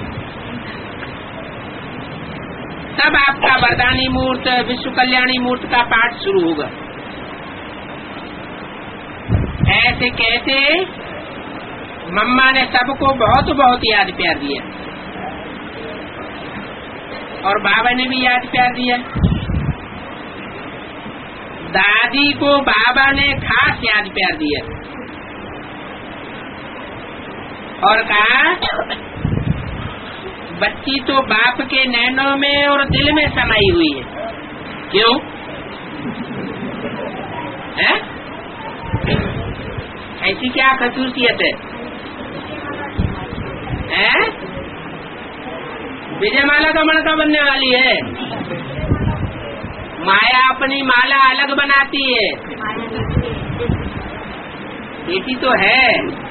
तब आपका वरदानी मूर्त विश्व कल्याणी मूर्त का पाठ शुरू होगा। ऐसे कहते मम्मा ने सबको बहुत बहुत याद प्यार दिया और बाबा ने भी याद प्यार दिया। दादी को बाबा ने खास याद प्यार दिया और कहा बच्ची तो बाप के नैनों में और दिल में समाई हुई है। क्यों है? ऐसी क्या खसूसियत है? हैं? विजयमाला का मणका बनने वाली है। माया अपनी माला अलग बनाती है, बेटी तो है।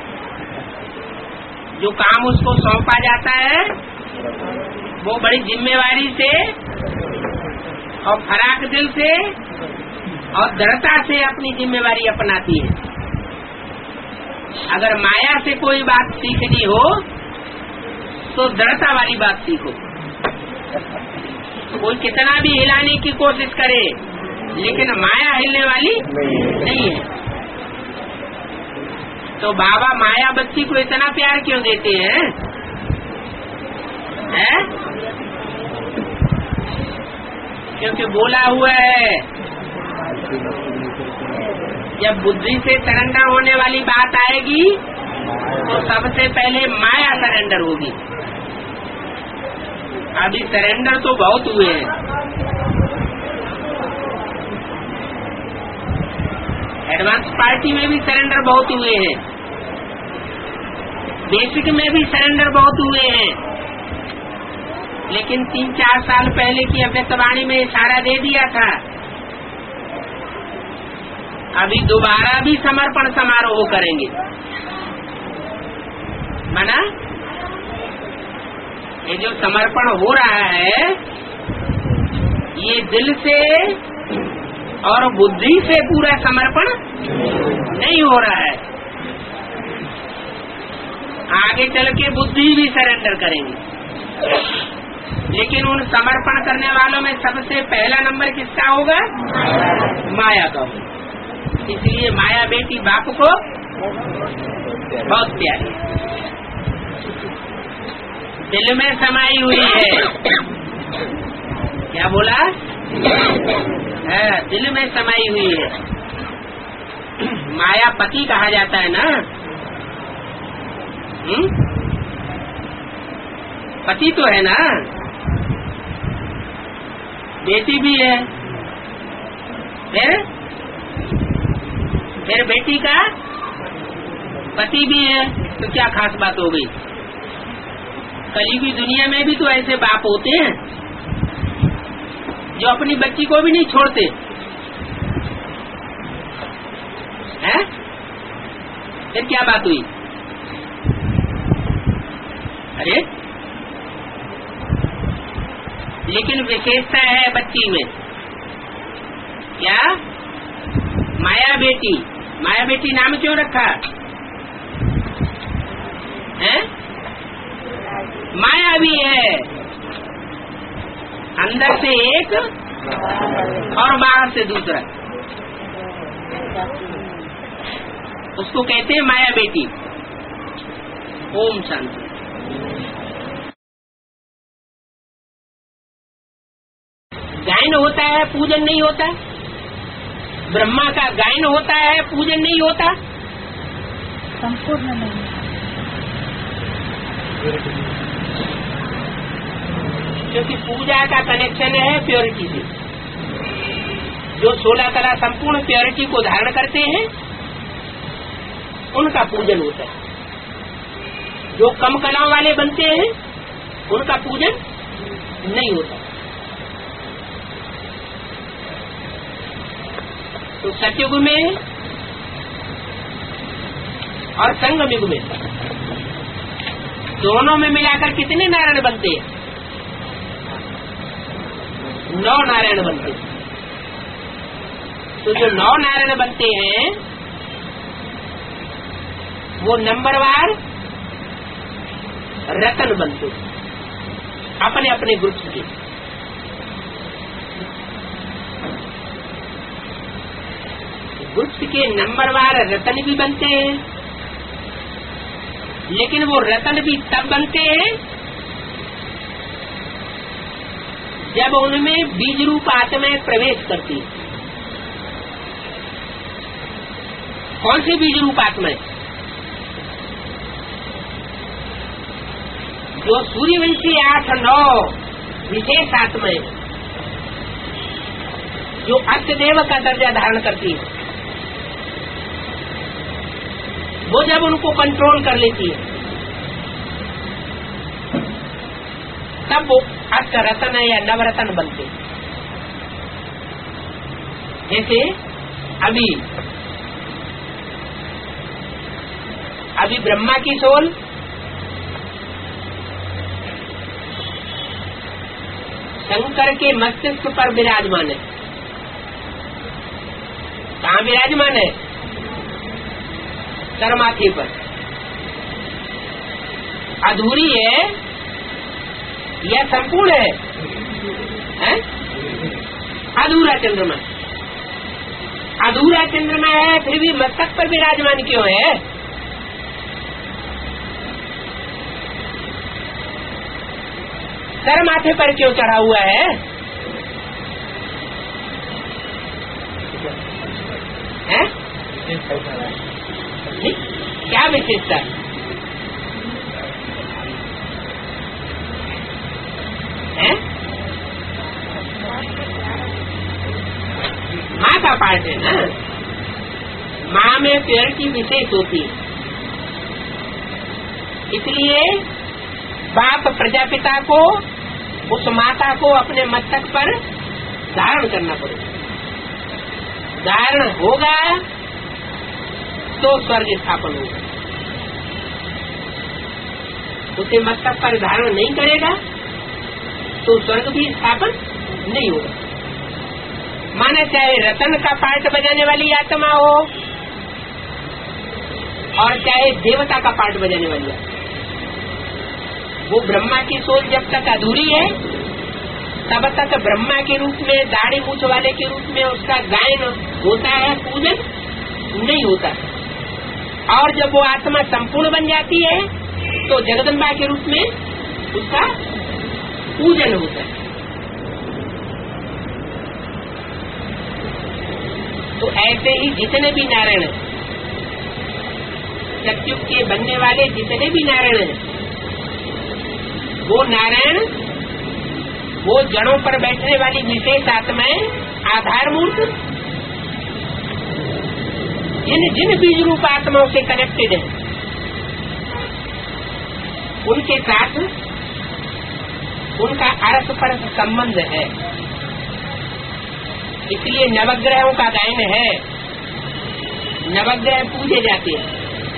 जो काम उसको सौंपा जाता है वो बड़ी जिम्मेवारी से और फराक दिल से और दृढ़ता से अपनी जिम्मेवारी अपनाती है। अगर माया से कोई बात सीखनी हो तो दृढ़ता वाली बात सीखो। कोई कितना भी हिलाने की कोशिश करे लेकिन माया हिलने वाली नहीं है। तो बाबा माया बच्ची को इतना प्यार क्यों देते हैं? है? क्योंकि बोला हुआ है जब बुद्धि से सरेंडर होने वाली बात आएगी तो सबसे पहले माया सरेंडर होगी। अभी सरेंडर तो बहुत हुए हैं, एडवांस पार्टी में भी सरेंडर बहुत हुए हैं, बेसिक में भी सरेंडर बहुत हुए हैं, लेकिन तीन चार साल पहले की अव्यक्तवाणी में इशारा दे दिया था। अभी दोबारा भी समर्पण समारोह करेंगे, माना ये जो समर्पण हो रहा है ये दिल से और बुद्धि से पूरा समर्पण नहीं हो रहा है। आगे चल के बुद्धि भी सरेंडर करेंगे, लेकिन उन समर्पण करने वालों में सबसे पहला नंबर किसका होगा? माया का होगा। इसलिए माया बेटी बाप को बहुत प्यारी है, दिल में समाई हुई है। क्या बोला? है, दिल में समाई हुई है। माया पति कहा जाता है ना। हुँ? पति तो है ना, बेटी भी है, फिर फिर बेटी का पति भी है, तो क्या खास बात हो गई? कली की दुनिया में भी तो ऐसे बाप होते हैं जो अपनी बच्ची को भी नहीं छोड़ते हैं। फिर क्या बात हुई? अरे लेकिन विशेषता है बच्ची में, क्या? माया बेटी। माया बेटी नाम क्यों रखा है? माया भी है, अंदर से एक और बाहर से दूसरा, उसको कहते हैं माया बेटी। ओम शांति। गायन होता है, पूजन नहीं होता। ब्रह्मा का गायन होता है, पूजन नहीं होता। संपूर्ण नहीं, क्योंकि पूजा का कनेक्शन है प्योरिटी से। जो सोलह कला संपूर्ण प्योरिटी को धारण करते हैं उनका पूजन होता है। जो कम कलाओं वाले बनते हैं उनका पूजन नहीं होता। तो सतयुग में और संगम युग में दोनों में मिलाकर कितने नारायण बनते हैं? नौ नारायण बनते हैं। तो जो नौ नारायण बनते हैं वो नंबरवार रतन बनते हैं अपने अपने ग्रुप के। ग्रुप के नंबरवार रतन भी बनते हैं, लेकिन वो रतन भी तब बनते हैं जब उनमें बीज रूप आत्माएं प्रवेश करती है। कौन सी बीज रूप आत्माएं? जो सूर्यवंशी आठ नौ विशेष आत्माएं जो अष्टदेव का दर्जा धारण करती है, वो जब उनको कंट्रोल कर लेती है तब वो अष्ट रतन या नवरतन बनते। जैसे अभी अभी ब्रह्मा की सोल शंकर के मस्तिष्क पर विराजमान है। कहाँ विराजमान है? सरमाथे पर। अधूरी है या संपूर्ण है, है? अधूरा चंद्रमा। अधूरा चंद्रमा है फिर भी मस्तक पर विराजमान क्यों है? सर माथे पर क्यों चढ़ा हुआ है? हैं? क्या विशेषता है? हैं? माँ का पार्ट है ना। माँ में प्योरिटी विशेष होती है, इसलिए बाप प्रजापिता को उस माता को अपने मस्तक पर धारण करना पड़ेगा। धारण होगा तो स्वर्ग स्थापन होगा। उसे मस्तक पर धारण नहीं करेगा तो स्वर्ग भी स्थापन नहीं होगा। माने चाहे रतन का पार्ट बजाने वाली आत्मा हो और चाहे देवता का पार्ट बजाने वाली आत्मा, वो ब्रह्मा की सोच जब तक अधूरी है तब तक ब्रह्मा के रूप में, दाढ़ी मूछ वाले के रूप में उसका गायन होता है, पूजन नहीं होता। और जब वो आत्मा संपूर्ण बन जाती है तो जगदम्बा के रूप में उसका पूजन होता है। तो ऐसे ही जितने भी नारायण हैं, सतयुग के बनने वाले जितने भी नारायण हैं, वो नारायण वो जड़ों पर बैठने वाली विशेष आत्माएं आधार मूर्त जिन जिन बीज रूप आत्माओं से कनेक्टेड है उनके साथ उनका अरस परस संबंध है। इसलिए नवग्रहों का गायन है, नवग्रह पूजे जाते हैं।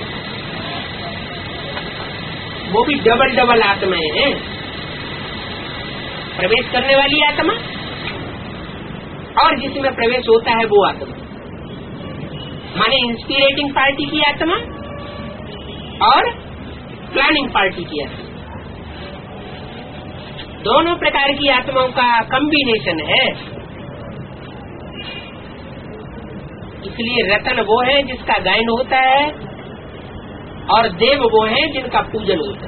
वो भी डबल डबल आत्माएं हैं, प्रवेश करने वाली आत्मा और जिसमें प्रवेश होता है वो आत्मा, माने इंस्पिरेटिंग पार्टी की आत्मा और प्लानिंग पार्टी की आत्मा। दोनों प्रकार की आत्माओं का कॉम्बिनेशन है। इसलिए रतन वो है जिसका गायन होता है और देव वो है जिनका पूजन होता है।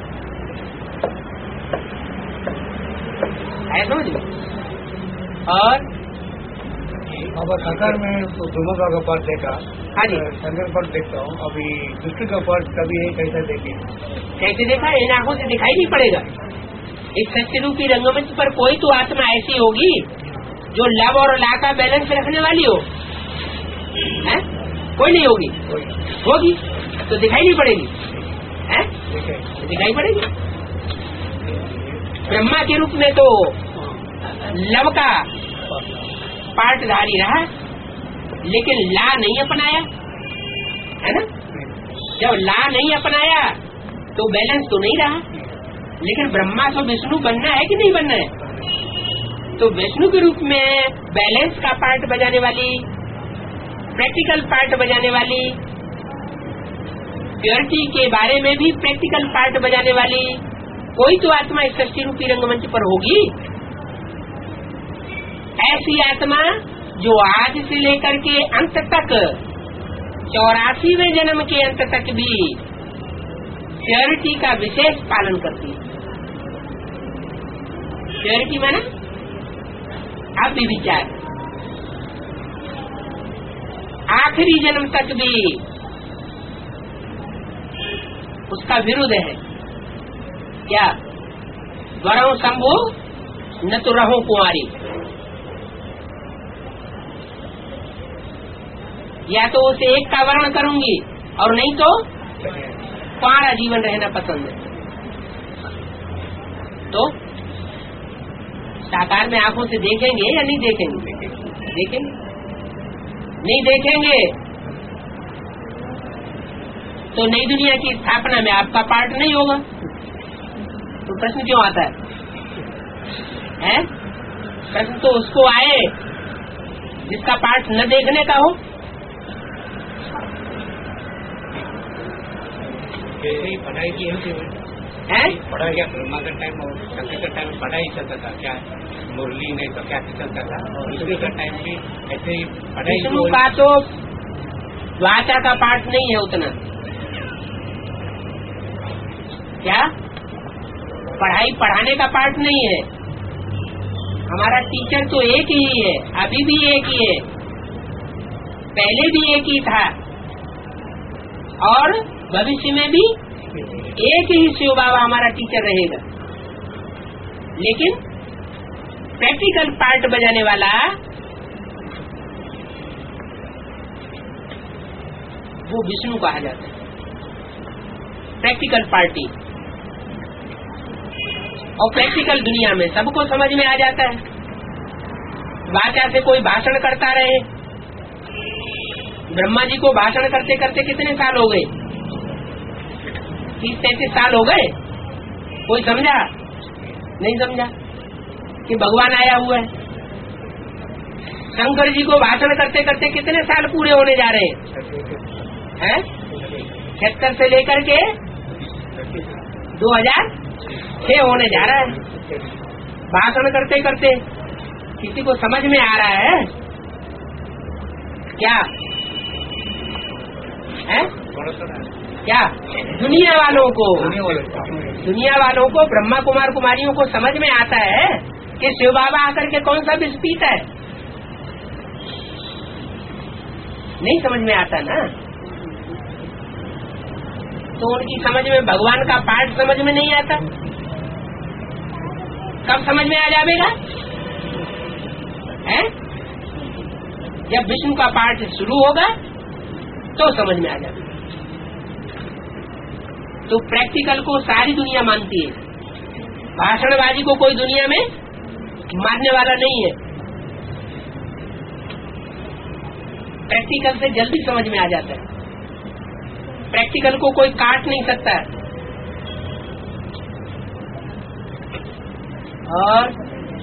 है समझ में? और अब साकार में तो दोनों का पार्ट देखा। हाँ जी, शंकर पार्ट देखता हूँ। अभी दूसरे का पार्ट कभी है कैसा देखे? कैसे देखा? इन आंखों से दिखाई नहीं पड़ेगा। इस सत्य रूपी रंगमंच पर कोई तो आत्मा ऐसी होगी जो लव और ला का बैलेंस रखने वाली हो, है? कोई नहीं होगी? होगी तो दिखाई नहीं पड़ेगी, है? दिखाई पड़ेगी। ब्रह्मा के रूप में तो लव का पार्टधारी रहा, लेकिन ला नहीं अपनाया, है ना। जब ला नहीं अपनाया तो बैलेंस तो नहीं रहा। लेकिन ब्रह्मा तो विष्णु बनना है कि नहीं बनना है, तो विष्णु के रूप में बैलेंस का पार्ट बजाने वाली, प्रैक्टिकल पार्ट बजाने वाली, प्योरिटी के बारे में भी प्रैक्टिकल पार्ट बजाने वाली कोई तो आत्मा इस सृष्टि रूपी रंगमंच पर होगी। ऐसी आत्मा जो आज से लेकर के अंत तक, चौरासीवें जन्म के अंत तक भी प्योरिटी का विशेष पालन करती है। प्योरिटी माना अब भी विचार, आखिरी जन्म तक भी उसका विरुद्ध है। क्या? वरों शंभु न तो रहो कुंवारी। या तो उसे एक का वर्ण करूंगी और नहीं तो कुंवारा जीवन रहना पसंद है। तो साकार में आंखों से देखेंगे या नहीं देखेंगे? देखेंगे। नहीं देखेंगे तो नई दुनिया की स्थापना में आपका पार्ट नहीं होगा। तो प्रश्न क्यों आता है? हैं? प्रश्न तो उसको आए जिसका पार्ट न देखने का हो। पढ़ाई की है पढ़ाई क्या ब्रह्मा का टाइम और शंकर का टाइम पढ़ाई चलता था, क्या मुरली नहीं तो क्या चलता था, और विष्णु का टाइम भी ऐसे ही पढ़ाई। विष्णु का तो वाचा का पाठ नहीं है उतना। क्या? पढ़ाई पढ़ाने का पाठ नहीं है। हमारा टीचर तो एक ही है, अभी भी एक ही है, पहले भी एक ही था और भविष्य में भी एक ही शिव बाबा हमारा टीचर रहेगा। लेकिन प्रैक्टिकल पार्ट बजाने वाला वो विष्णु कहा जाता है, प्रैक्टिकल पार्टी। और प्रैक्टिकल दुनिया में सबको समझ में आ जाता है। वाचा से कोई भाषण करता रहे, ब्रह्मा जी को भाषण करते करते कितने साल हो गए? तीस तैतीस साल हो गए। कोई समझा? नहीं समझा कि भगवान आया हुआ है। शंकर जी को भाषण करते करते कितने साल पूरे होने जा रहे हैं? छिहत्तर से लेकर के दो हजार छह होने जा रहा है। भाषण करते करते किसी को समझ में आ रहा है क्या? है क्या? दुनिया वालों को दुनिया वालों को ब्रह्मा कुमार कुमारियों को समझ में आता है कि शिव बाबा आकर के कौन सा विष पीता है? नहीं समझ में आता ना। तो उनकी समझ में भगवान का पाठ समझ में नहीं आता। कब समझ में आ जाएगा? है? जब विष्णु का पाठ शुरू होगा तो समझ में आ जाएगा। तो प्रैक्टिकल को सारी दुनिया मानती है, भाषणबाजी को कोई दुनिया में मानने वाला नहीं है। प्रैक्टिकल से जल्दी समझ में आ जाता है। प्रैक्टिकल को कोई काट नहीं सकता है। और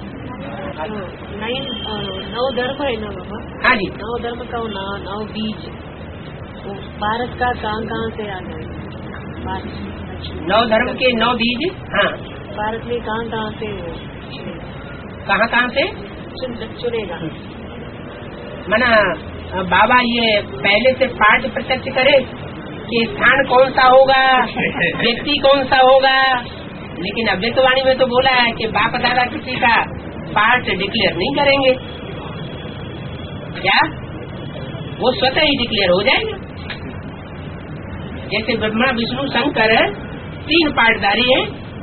नौ धर्म है ना बाबा? हाँ जी। नौ धर्म का नौ बीज भारत का कहाँ कहाँ से आ गए? नौ धर्म के नौ बीज। हाँ, भारत में कहाँ कहाँ से कहाँ कहाँ से चुनेगा? मना बाबा ये पहले से पाठ प्रत्यक्ष करे कि स्थान कौन सा होगा, व्यक्ति कौन सा होगा। लेकिन अव्यक्तवाणी में तो बोला है कि बाप दादा किसी का पार्ट डिक्लेयर नहीं करेंगे। क्या? वो स्वतः ही डिक्लेयर हो जाएंगे। जैसे ब्रह्मा विष्णु शंकर तीन पार्टधारी हैं,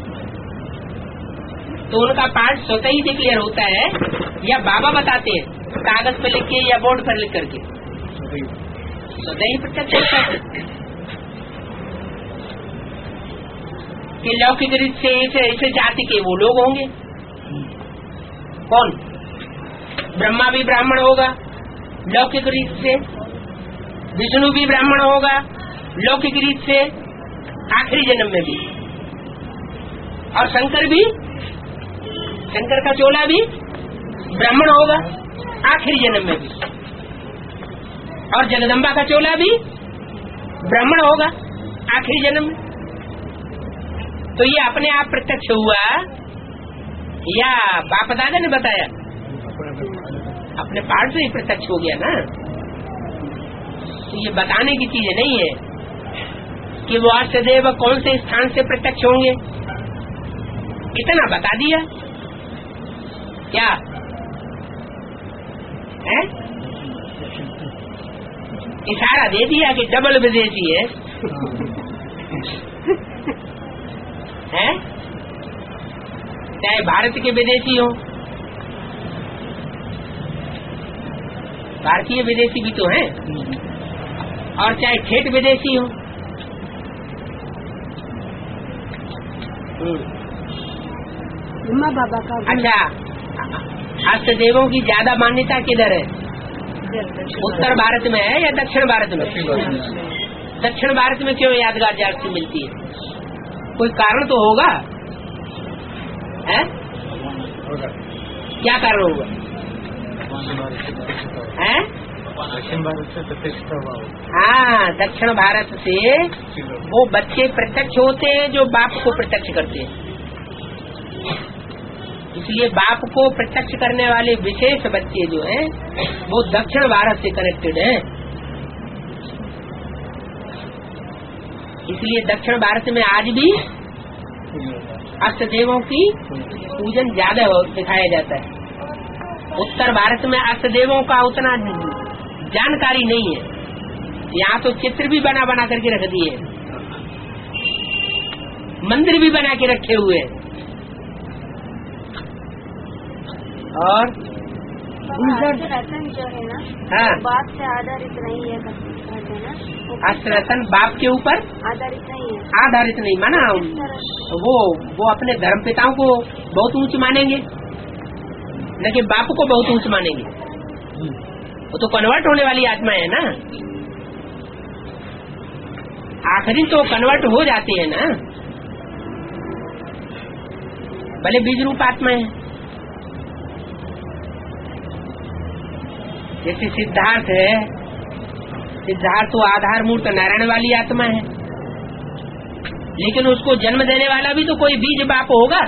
तो उनका पार्ट स्वतः ही डिक्लेयर होता है या बाबा बताते हैं कागज पे लिख के या बोर्ड पर लिख करके? स्वतः ही प्रत्यक्ष होता है कि लौकिक रीत से इसे, इसे जाति के वो लोग होंगे। कौन? ब्रह्मा भी ब्राह्मण होगा, लौकिक रीत से, विष्णु भी ब्राह्मण होगा लौकिक रीत से आखिरी जन्म में भी, और शंकर भी, शंकर का चोला भी ब्राह्मण होगा आखिरी जन्म में भी, और जगदम्बा का चोला भी ब्राह्मण होगा आखिरी जन्म में। तो ये अपने आप प्रत्यक्ष हुआ या बाप दादा ने बताया? अपने पाठ से ही प्रत्यक्ष हो गया ना। तो ये बताने की चीज नहीं है कि वो अष्टदेव कौन से स्थान से प्रत्यक्ष होंगे, इतना बता दिया क्या है? इशारा दे दिया कि डबल विदेशी है, है? चाहे भारत के विदेशी हो, भारतीय विदेशी भी तो हैं, और चाहे ठेठ विदेशी हो। बाबा का अच्छा, अष्टदेवों की ज्यादा मान्यता किधर है? उत्तर भारत में है या दक्षिण भारत में? दक्षिण भारत में क्यों यादगार जागृति मिलती है? कोई कारण तो होगा, है? क्या कारण होगा? है? दक्षिण भारत से प्रत्यक्ष हुआ। हाँ, दक्षिण भारत से वो बच्चे प्रत्यक्ष होते हैं जो बाप को प्रत्यक्ष करते हैं। इसलिए बाप को प्रत्यक्ष करने वाले विशेष बच्चे जो हैं वो दक्षिण भारत से कनेक्टेड हैं। इसलिए दक्षिण भारत में आज भी अष्टदेवों की पूजन ज्यादा दिखाया जाता है। उत्तर भारत में अष्टदेवों का उतना जानकारी नहीं है। यहाँ तो चित्र भी बना बना करके रख दिए, मंदिर भी बना के रखे हुए हैं। और अष्टरतन जो है ना, हाँ, बाप से आधारित नहीं है, कहते हैं ना। अष्टरतन बाप के ऊपर आधारित नहीं है, आधारित नहीं माना। वो वो अपने धर्म पिताओं को बहुत ऊंच मानेंगे, लेकिन बाप को बहुत ऊंच मानेंगे। वो तो कन्वर्ट होने वाली आत्मा है ना, आखिरी तो कन्वर्ट हो जाते हैं ना, भले बीज रूप आत्मा है। जैसे सिद्धार्थ है, सिद्धार्थ तो आधार मूर्त नारायण वाली आत्मा है, लेकिन उसको जन्म देने वाला भी तो कोई बीज बाप होगा।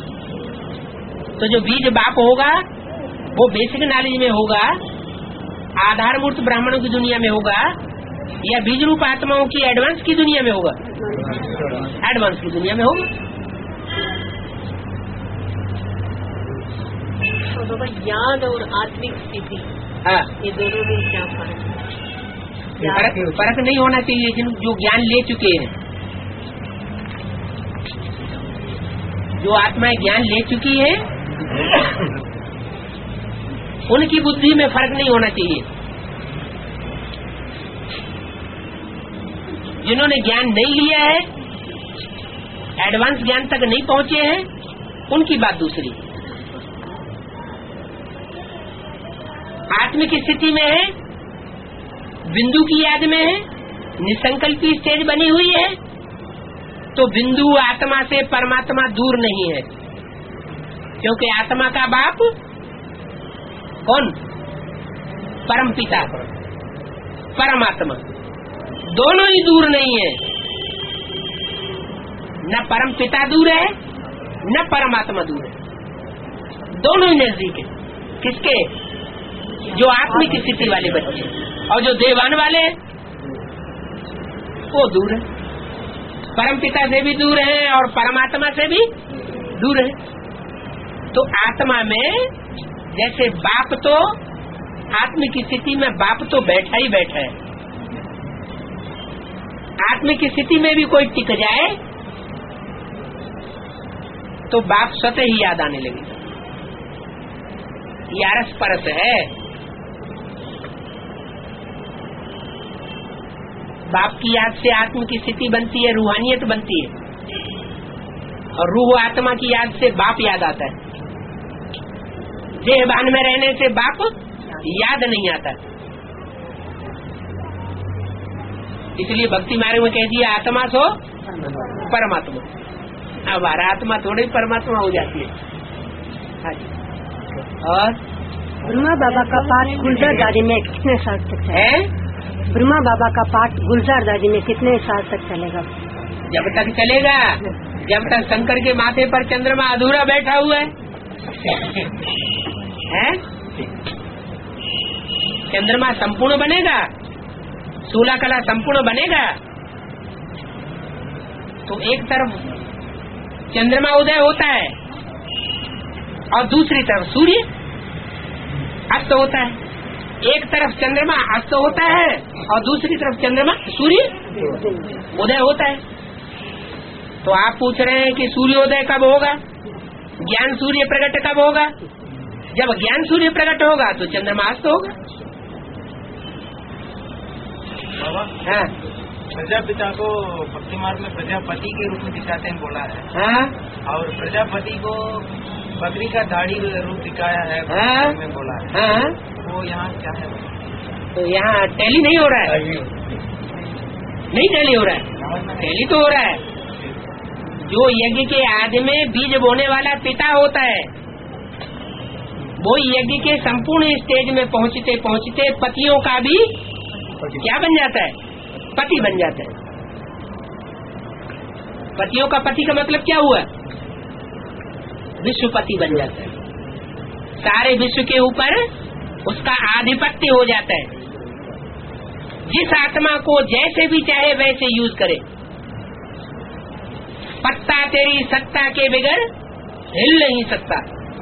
तो जो बीज बाप होगा वो बेसिक नॉलेज में होगा, आधार मूर्त ब्राह्मणों की दुनिया में होगा, या बीज रूप आत्माओं की एडवांस की दुनिया में होगा? एडवांस की दुनिया में होगा। तो ज्ञान और आत्मिक स्थिति, हाँ, ये दोनों में क्या फर्क है? फर्क फर्क नहीं होना चाहिए, लेकिन जो ज्ञान ले चुके हैं, जो आत्माएं ज्ञान ले चुकी है, उनकी बुद्धि में फर्क नहीं होना चाहिए। जिन्होंने ज्ञान नहीं लिया है, एडवांस ज्ञान तक नहीं पहुंचे हैं, उनकी बात दूसरी। आत्मिक स्थिति में है, बिंदु की याद में है, निसंकल्पी स्टेज बनी हुई है, तो बिंदु आत्मा से परमात्मा दूर नहीं है, क्योंकि आत्मा का बाप कौन? परम पिता, परमात्मा, दोनों ही दूर नहीं है। न परम पिता दूर है, न परमात्मा दूर है, दोनों ही नजदीक है। किसके? जो आत्मिक स्थिति वाले बच्चे, और जो देवान वाले वो दूर है, परम पिता से भी दूर है और परमात्मा से भी दूर है। तो आत्मा में जैसे बाप, तो आत्मिक स्थिति में बाप तो बैठा ही बैठा है। आत्मिक स्थिति में भी कोई टिक जाए तो बाप स्वतः ही याद आने लगेगा। ये अरस परस है। बाप की याद से आत्मा की स्थिति बनती है, रूहानियत बनती है, और रूह आत्मा की याद से बाप याद आता है। देहभान में रहने से बाप याद नहीं आता, इसलिए भक्ति मार्ग में कह दिया आत्मा सो परमात्मा। अब आत्मा थोड़ी परमात्मा हो जाती है। हाँ जी। और ब्रह्मा बाबा का पाठ गुलजार दादी में कितने साल तक है? ब्रह्मा बाबा का पाठ गुलजार दादी में कितने साल तक चलेगा? जब तक चलेगा जब तक शंकर के माथे पर चंद्रमा अधूरा बैठा हुआ है, है? चंद्रमा संपूर्ण बनेगा, सूला कला संपूर्ण बनेगा, तो एक तरफ चंद्रमा उदय होता है और दूसरी तरफ सूर्य अस्त होता है। एक तरफ चंद्रमा अस्त होता है और दूसरी तरफ चंद्रमा सूर्य उदय होता है। तो आप पूछ रहे हैं कि सूर्योदय कब होगा, ज्ञान सूर्य प्रकट कब होगा? जब ज्ञान सूर्य प्रकट होगा तो चंद्रमा अस्त होगा। हाँ, प्रजापिता को भक्ति मार्ग में प्रजापति के रूप में दिखाते हैं बोला है। हाँ, और प्रजापति को बकरी का दाढ़ी रूप दिखाया है। हाँ, में बोला है। हाँ, वो यहाँ क्या है? तो यहाँ टैली नहीं हो रहा है, नहीं टैली हो रहा है, टैली तो हो रहा है। जो यज्ञ के आदि में बीज बोने वाला पिता होता है, वो यज्ञ के संपूर्ण स्टेज में पहुँचते पहुँचते पतियों का भी क्या बन जाता है? पति बन जाता है। पतियों का पति का मतलब क्या हुआ? विश्वपति बन जाता है। सारे विश्व के ऊपर उसका आधिपत्य हो जाता है। जिस आत्मा को जैसे भी चाहे वैसे यूज करे। पत्ता तेरी सत्ता के बगैर हिल नहीं सकता,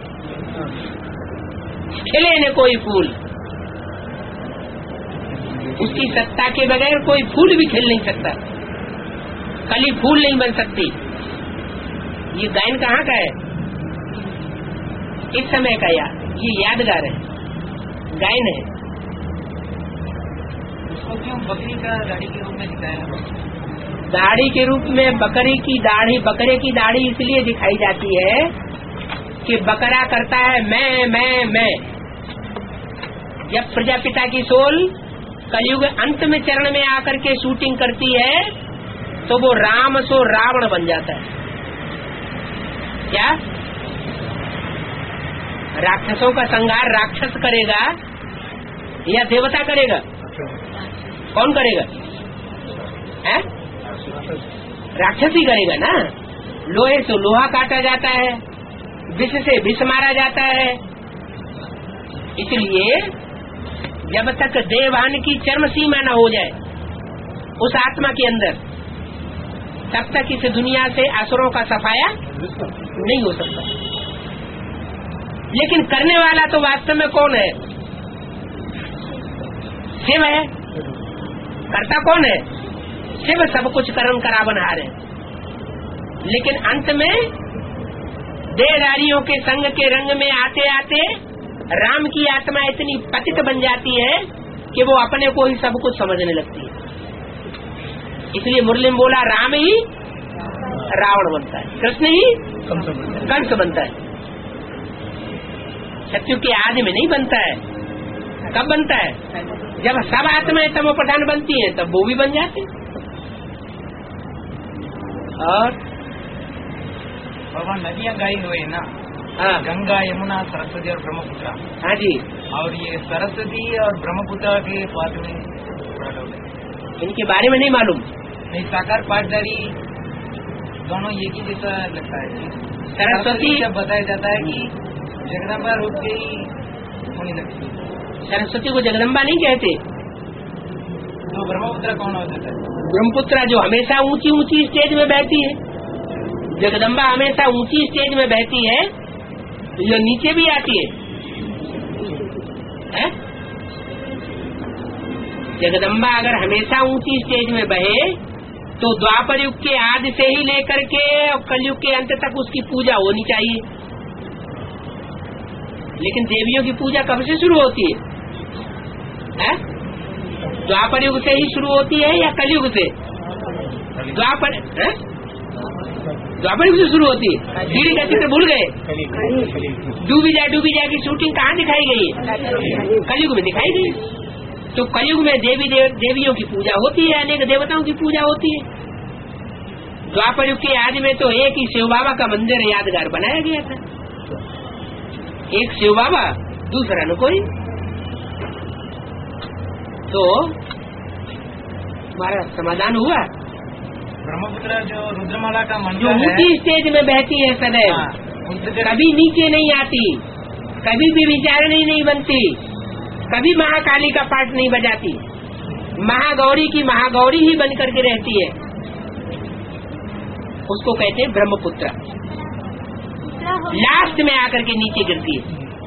खिले न कोई फूल, उसकी सत्ता के बगैर कोई फूल भी खिल नहीं सकता, कली फूल नहीं बन सकती। ये गायन कहाँ का है? इस समय का या ये यादगार है, गायन है। उसको क्यों बकरी का दाढ़ी के रूप में दिखाया? दाढ़ी के रूप में बकरी की दाढ़ी, बकरे की दाढ़ी इसलिए दिखाई जाती है कि बकरा करता है मैं मैं मैं। जब प्रजापिता की सोल कलयुग अंत में चरण में आकर के शूटिंग करती है तो वो राम सो रावण बन जाता है। क्या राक्षसों का संहार राक्षस करेगा या देवता करेगा? कौन करेगा? है? राक्षस ही करेगा ना। लोहे से लोहा काटा जाता है, विष से विष मारा जाता है। इसलिए जब तक देवान की चरम सीमा न हो जाए उस आत्मा के अंदर, तब तक इस दुनिया से असुरों का सफाया नहीं हो सकता। लेकिन करने वाला तो वास्तव में कौन है? शिव है। करता कौन है? शिव सब कुछ कर्म करावनहार है। लेकिन अंत में देहधारियों के संग के रंग में आते आते राम की आत्मा इतनी पतित बन जाती है कि वो अपने को ही सब कुछ समझने लगती है। इसलिए मुरली में बोला राम ही रावण बनता है, कृष्ण ही कंस बनता है। सत्युग के आदि में नहीं बनता है। कब बनता है? जब सब आत्माएं तमो प्रधान बनती हैं तब वो भी बन जाते हैं। और बाबा नदियाँ गाई हुए ना, हाँ, गंगा यमुना सरस्वती और ब्रह्मपुत्र। हाँ जी। और ये सरस्वती और ब्रह्मपुत्र के बाद में इनके बारे में नहीं मालूम। नहीं, साकार पाठधारी दोनों एक ही जैसा लगता है। सरस्वती जब बताया जाता है कि जगदम्बा रूप के ही होने लगती है। सरस्वती को जगदम्बा नहीं कहते। तो ब्रह्मपुत्र कौन हो जाता है? ब्रह्मपुत्र जो हमेशा ऊंची ऊंची स्टेज में बहती है। जगदम्बा हमेशा ऊंची स्टेज में बहती है, जो नीचे भी आती है, है? जगदम्बा अगर हमेशा ऊंची स्टेज में बहे तो द्वापर युग के आदि से ही लेकर के और कलयुग के अंत तक उसकी पूजा होनी चाहिए। लेकिन देवियों की पूजा कब से शुरू होती है? है? द्वापर युग से ही शुरू होती है या कलयुग से? द्वापर है? द्वापर युग से शुरू होती है। सीढ़ी का चित्र भूल गए? डूबी जाए डूबी जाए की शूटिंग कहाँ दिखाई गई है? कलयुग में दिखाई गई। तो कलयुग में देवी देव, देवियों की पूजा होती है, अनेक देवताओं की पूजा होती है। द्वापर युग के आदि में तो एक ही शिव बाबा का मंदिर यादगार बनाया गया था, एक शिव बाबा, दूसरा न कोई। तो हमारा समाधान हुआ। ब्रह्मपुत्र जो रुद्रमाला का जो मंडल है, ऊंची स्टेज में बहती है सदैव, कभी नीचे नहीं आती, कभी भी विचारणी नहीं बनती, कभी महाकाली का पाठ नहीं बजाती, महागौरी की महागौरी ही बन करके रहती है, उसको कहते हैं ब्रह्मपुत्र। लास्ट में आकर के नीचे गिरती है।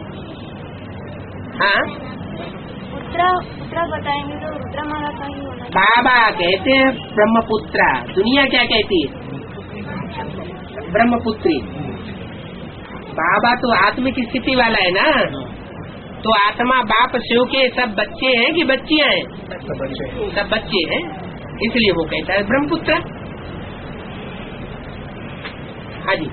हाँ, उत्तरा उत्तरा बताएंगे तो रुद्रमाला का ही होना चाहिए। बाबा कहते हैं ब्रह्मपुत्र, दुनिया क्या कहती है? ब्रह्मपुत्री। बाबा तो आत्मिक स्थिति वाला है ना, तो आत्मा बाप शिव के सब बच्चे हैं कि बच्चियां हैं? सब बच्चे हैं, इसलिए वो कहता है ब्रह्मपुत्र। हाँ जी,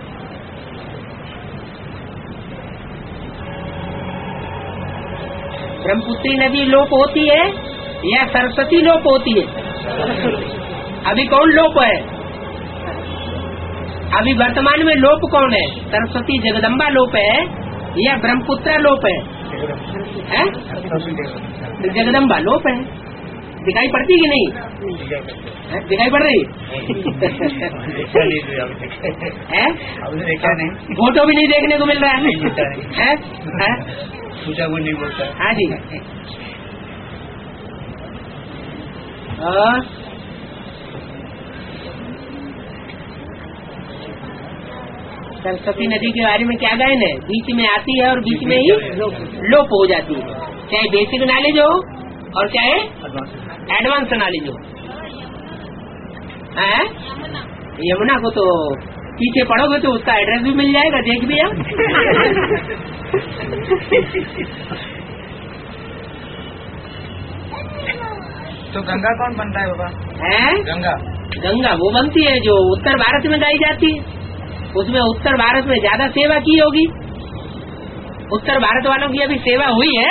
ब्रह्मपुत्री नदी लोप होती है या सरस्वती लोप होती है? अभी कौन लोप है? अभी वर्तमान में लोप कौन है? सरस्वती जगदम्बा लोप है या ब्रह्मपुत्र लोप है? हैं? जगदम्बा लोप है। दिखाई पड़ती कि नहीं? है? दिखाई पड़ रही है? फोटो भी नहीं देखने को मिल रहा है, है? है? पूजा वो नहीं बोलता। हाँ जी। और सरस्वती नदी के बारे में क्या गायन है? बीच में आती है और बीच में ही लोप हो जाती है, चाहे बेसिक नॉलेज हो और चाहे एडवांस नॉलेज हो। है? यमुना को तो पीछे पढ़ोगे तो उसका एड्रेस भी मिल जाएगा, देख भी आप। तो गंगा कौन बनता है बाबा? है? गंगा गंगा वो बनती है जो उत्तर भारत में गाई जाती है। उसमें उत्तर भारत में ज्यादा सेवा की होगी। उत्तर भारत वालों की अभी सेवा हुई है,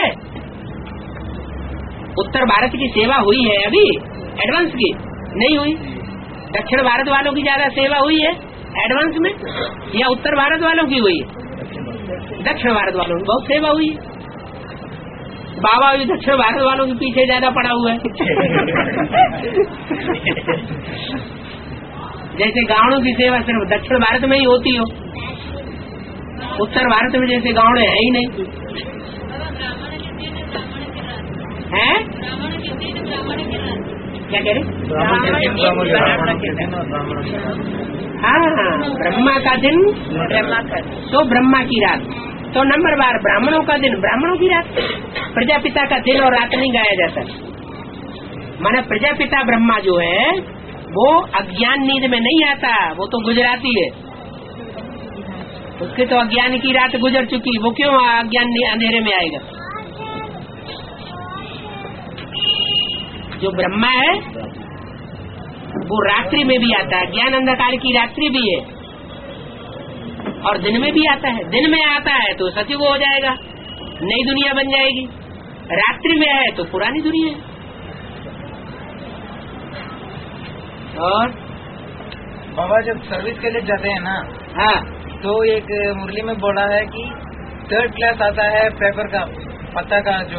उत्तर भारत की सेवा हुई है, अभी एडवांस की नहीं हुई। दक्षिण भारत वालों की ज्यादा सेवा हुई है एडवांस में, या उत्तर भारत वालों की हुई है? दक्षिण भारत वालों की बहुत सेवा हुई है। बाबा भी दक्षिण भारत वालों के पीछे ज्यादा पड़ा हुआ है। जैसे गाँवों की सेवा सिर्फ दक्षिण भारत में ही होती हो, उत्तर भारत में जैसे गाँव है ही नहीं है। क्या कह रहे? हाँ, ब्रह्मा का दिन तो ब्रह्मा की रात, तो नंबर बार ब्राह्मणों का दिन ब्राह्मणों की रात। प्रजापिता का दिन और रात नहीं गाया जाता। माना प्रजापिता ब्रह्मा जो है वो अज्ञान नींद में नहीं आता, वो तो गुजराती है, उसके तो अज्ञान की रात गुजर चुकी, वो क्यों अज्ञान अंधेरे में आएगा? जो ब्रह्मा है वो रात्रि में भी आता है, ज्ञान अंधकार की रात्रि भी है और दिन में भी आता है। दिन में आता है तो सचिव हो जाएगा, नई दुनिया बन जाएगी। रात्रि में है तो पुरानी दुनिया है। और बाबा जब सर्विस के लिए जाते हैं ना, हाँ, तो एक मुरली में बोला है कि थर्ड क्लास आता है पेपर का पत्ता का जो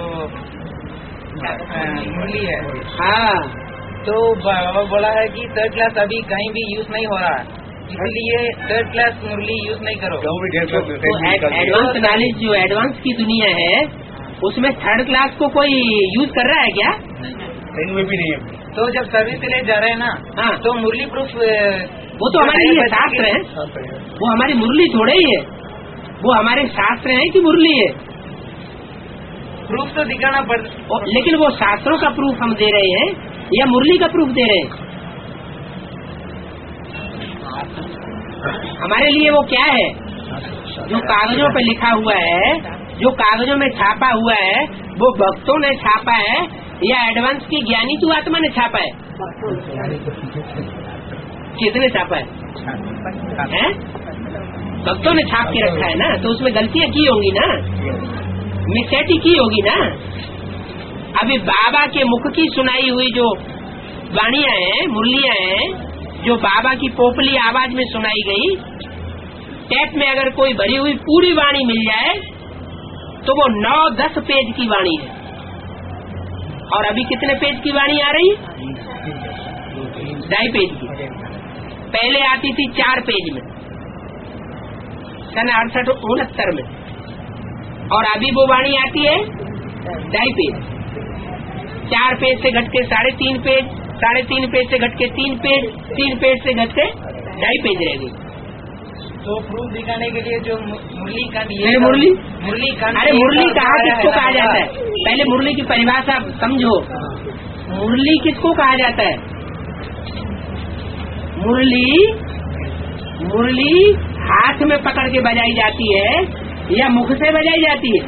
मुरली है। हाँ, तो बाबा बोला है कि थर्ड क्लास अभी कहीं भी यूज नहीं हो रहा है, इसलिए थर्ड क्लास मुरली यूज नहीं करो। तो एडवांस नॉलेज जो एडवांस की दुनिया है उसमें थर्ड क्लास को कोई यूज कर रहा है क्या? इनमें भी नहीं है। तो जब सर्विस के लिए जा रहे हैं ना, हाँ, तो मुरली प्रूफ वो तो हमारे लिए शास्त्र है, वो हमारी मुरली थोड़े ही है, वो हमारे शास्त्र है कि मुरली है। प्रूफ तो दिखाना पड़, लेकिन वो शास्त्रों का प्रूफ हम दे रहे हैं या मुरली का प्रूफ दे रहे हैं? हमारे लिए वो क्या है? जो कागजों पे लिखा हुआ है, जो कागजों में छापा हुआ है, वो भक्तों ने छापा है या एडवांस की ज्ञानी तू आत्मा ने छापा है? किसने छापा है? हैं? भक्तों ने छाप के रखा है ना, तो उसमें गलतियां की होंगी ना, मिस्टेक की होगी ना। अभी बाबा के मुख की सुनाई हुई जो वाणियां हैं, मुरलियां हैं, जो बाबा की पोपली आवाज में सुनाई गई, टेप में अगर कोई भरी हुई पूरी वाणी मिल जाए तो वो नौ दस पेज की वाणी है। और अभी कितने पेज की वाणी आ रही है? ढाई पेज की। पहले आती थी चार पेज में सन अड़सठ उनहत्तर में, और अभी वो वाणी आती है ढाई पेज। चार पेज से घट के साढ़े तीन पेज, साढ़े तीन पेज से घट के तीन पेज, तीन पेज से घट के ढाई पेज रह गई। तो प्रूफ दिखाने के लिए जो मुरली कांड, ये मुरली मुरली कांड, अरे मुरली कहा किसको कहा जाता है? पहले मुरली की परिभाषा समझो। मुरली किसको कहा जाता है? मुरली मुरली हाथ में पकड़ के बजाई जाती है या मुख से बजाई जाती है?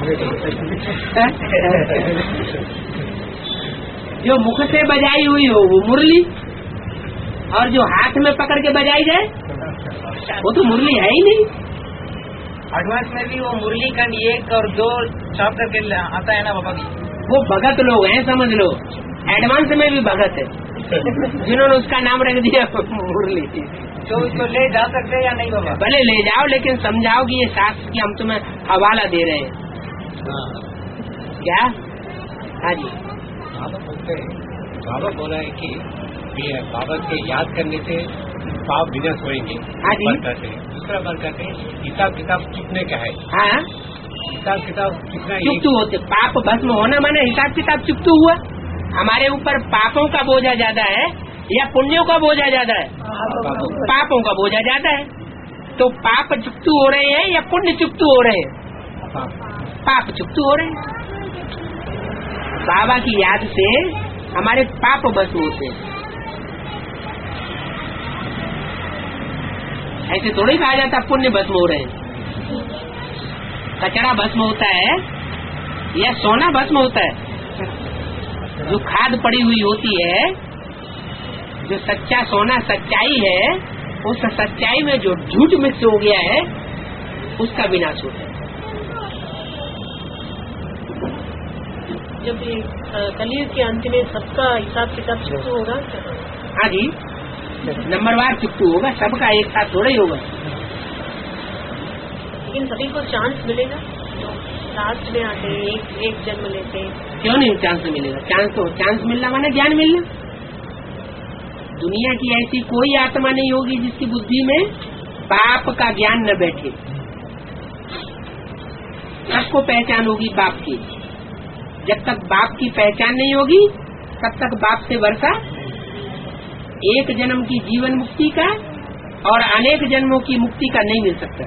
जो मुख से बजाई हुई हो वो मुरली, और जो हाथ में पकड़ के बजाई जाए वो तो मुरली है ही नहीं। एडवांस में भी वो मुरली कांड एक और दो चॉप करके आता है ना बाबा की, वो भगत लोग हैं, समझ लो। एडवांस में भी भगत है जिन्होंने उसका नाम रख दिया मुरली। तो उसको ले जा सकते हैं या नहीं बाबा? भले ले जाओ, लेकिन समझाओ कि ये शास्त्र की हम तुम्हें हवाला दे रहे हैं। क्या? हाँ जी, बाबा बोलते हैं, बाबा बोला है कि ये बाबा के याद करने से पाप विनाश होंगे। हाँ जी। बार कहते हैं, दूसरा बार कहते हैं हिसाब किताब कितने का है? हाँ, हिसाब किताब कितना? चुप्तू होते, पाप भस्म होना माने हिसाब किताब चुप्तू हुआ। हमारे ऊपर पापों का बोझा ज्यादा है या पुण्यों का बोझा ज्यादा है? पापों का बोझा ज्यादा है। तो पाप चुप्तू हो रहे हैं या पुण्य चुप्तू हो रहे हैं? पाप चुप्तू हो रहे हैं। बाबा की याद से हमारे पाप भस्म होते हैं। ऐसे थोड़ी कहा जाता पुण्य भस्म हो रहे हैं। कचरा भस्म होता है या सोना भस्म होता है? जो खाद पड़ी हुई होती है, जो सच्चा सोना सच्चाई है, उस सच्चाई में जो झूठ मिक्स हो गया है उसका विनाश होता है। जब ये कलयुग के अंत में सबका हिसाब किताब शुरू होगा। हाँ जी, नंबरवार चुप्पू होगा, सबका एक साथ थोड़ा ही होगा। लेकिन सभी को चांस मिलेगा, लास्ट में आते हैं, एक एक जन्म लेते हैं। क्यों नहीं चांस मिलेगा? चांस तो चांस मिलना माने ज्ञान मिलना। दुनिया की ऐसी कोई आत्मा नहीं होगी जिसकी बुद्धि में पाप का ज्ञान न बैठे। सबको पहचान होगी बाप की। जब तक बाप की पहचान नहीं होगी तब तक बाप से वर्षा एक जन्म की जीवन मुक्ति का और अनेक जन्मों की मुक्ति का नहीं मिल सकता।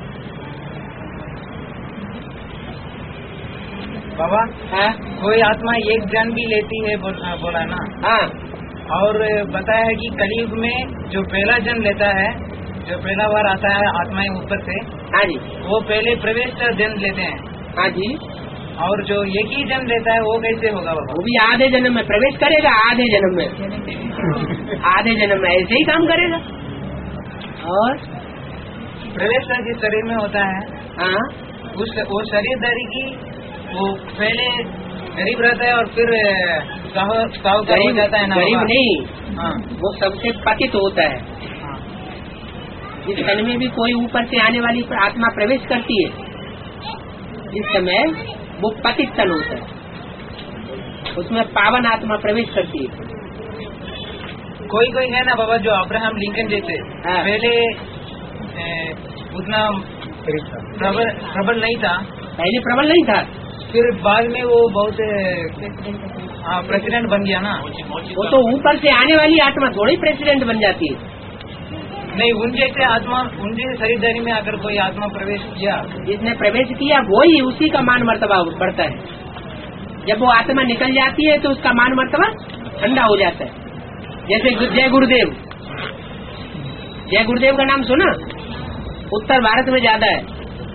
बाबा, हाँ कोई आत्मा एक जन्म भी लेती है बोल, बोला ना। हाँ, और बताया है कि कलयुग में जो पहला जन्म लेता है, जो पहला बार आता है आत्माएं ऊपर से, हाँ जी, वो पहले प्रवेश का जन्म लेते हैं। हाँ जी। और जो एक ही जन्म लेता है वो कैसे होगा बाबा? वो भी आधे जन्म में प्रवेश करेगा, आधे जन्म में आधे जन्म में ऐसे ही काम करेगा। और प्रवेश का जिस शरीर में होता है, हाँ, उस वो शरीरदारी की वो पहले गरीब रहता है और फिर साहूकार हो जाता है ना। गरीब नहीं, हाँ, वो सबसे पतित होता है। हाँ। जिस क्षण में भी कोई ऊपर से आने वाली आत्मा प्रवेश करती है, इस समय वो पतित तन होता है, उसमें पावन आत्मा प्रवेश करती है। कोई कोई है ना बाबा जो अब्राहम लिंकन जैसे, हाँ। पहले ए, उतना प्रबल प्रबल नहीं था, पहले प्रबल नहीं था, फिर बाद में वो बहुत प्रेसिडेंट बन गया ना। वो तो ऊपर से आने वाली आत्मा थोड़ी प्रेसिडेंट बन जाती है। नहीं, उन जैसे आत्मा, उन जैसे शरीरदारी में अगर कोई आत्मा प्रवेश किया, जिसने प्रवेश किया वही, उसी का मान मर्तबा बढ़ता है। जब वो आत्मा निकल जाती है तो उसका मान मर्तबा ठंडा हो जाता है। जैसे जय गुरुदेव, जय गुरुदेव का नाम सुना? उत्तर भारत में ज्यादा है।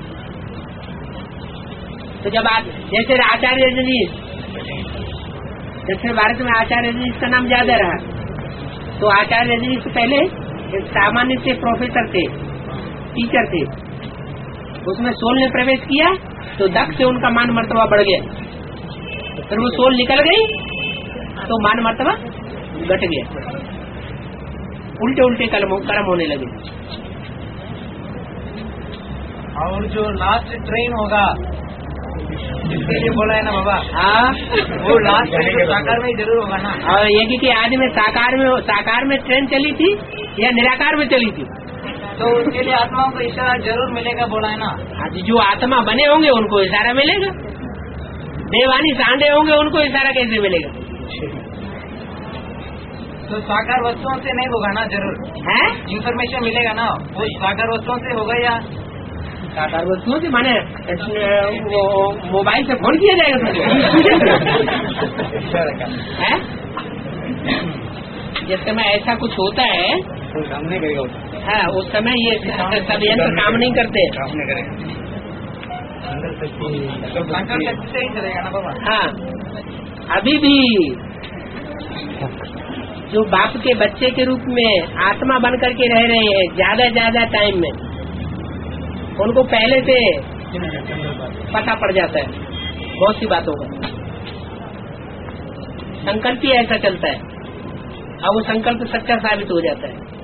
तो जब आप जैसे आचार्य रजनीश, दक्षिण भारत में आचार्य रजनीश का नाम ज्यादा रहा, तो आचार्य रजनीश से पहले एक सामान्य से प्रोफेसर थे, टीचर थे, उसमें सोल ने प्रवेश किया तो दक्ष से उनका मान मर्तबा बढ़ गया। फिर वो सोल निकल गई तो मान मर्तबा घट गया, उल्टे उल्टे कर्म कर्म होने लगे। और जो लास्ट ट्रेन होगा इसके लिए बोला है ना बाबा, हाँ वो लास्ट ट्रेन साकार में ही जरूर होगा ना। और ये कि आज में साकार में साकार में ट्रेन चली थी या निराकार में चली थी, तो उसके लिए आत्माओं को इशारा जरूर मिलेगा बोला है ना। आज जो आत्मा बने होंगे उनको इशारा मिलेगा, देवानी सांडे होंगे उनको इशारा कैसे मिलेगा? तो साकार वस्तुओं से नहीं होगा ना, जरूर है इन्फॉर्मेशन मिलेगा ना, वो साकार वस्तुओं से होगा या साकार वस्तुओं से? माने वो मोबाइल से फोन किया जाएगा है? जिस समय ऐसा कुछ होता है काम नहीं करेगा, हाँ उस समय ये सब यंत्र काम नहीं करते। काम नहीं करेगा, तो साकार शक्ति से ही चलेगा ना बाबा। हाँ अभी भी जो बाप के बच्चे के रूप में आत्मा बन करके रह रहे हैं ज्यादा ज्यादा टाइम में, उनको पहले से पता पड़ जाता है बहुत सी बातों का। संकल्प ही ऐसा चलता है, अब वो संकल्प सच्चा साबित हो जाता है।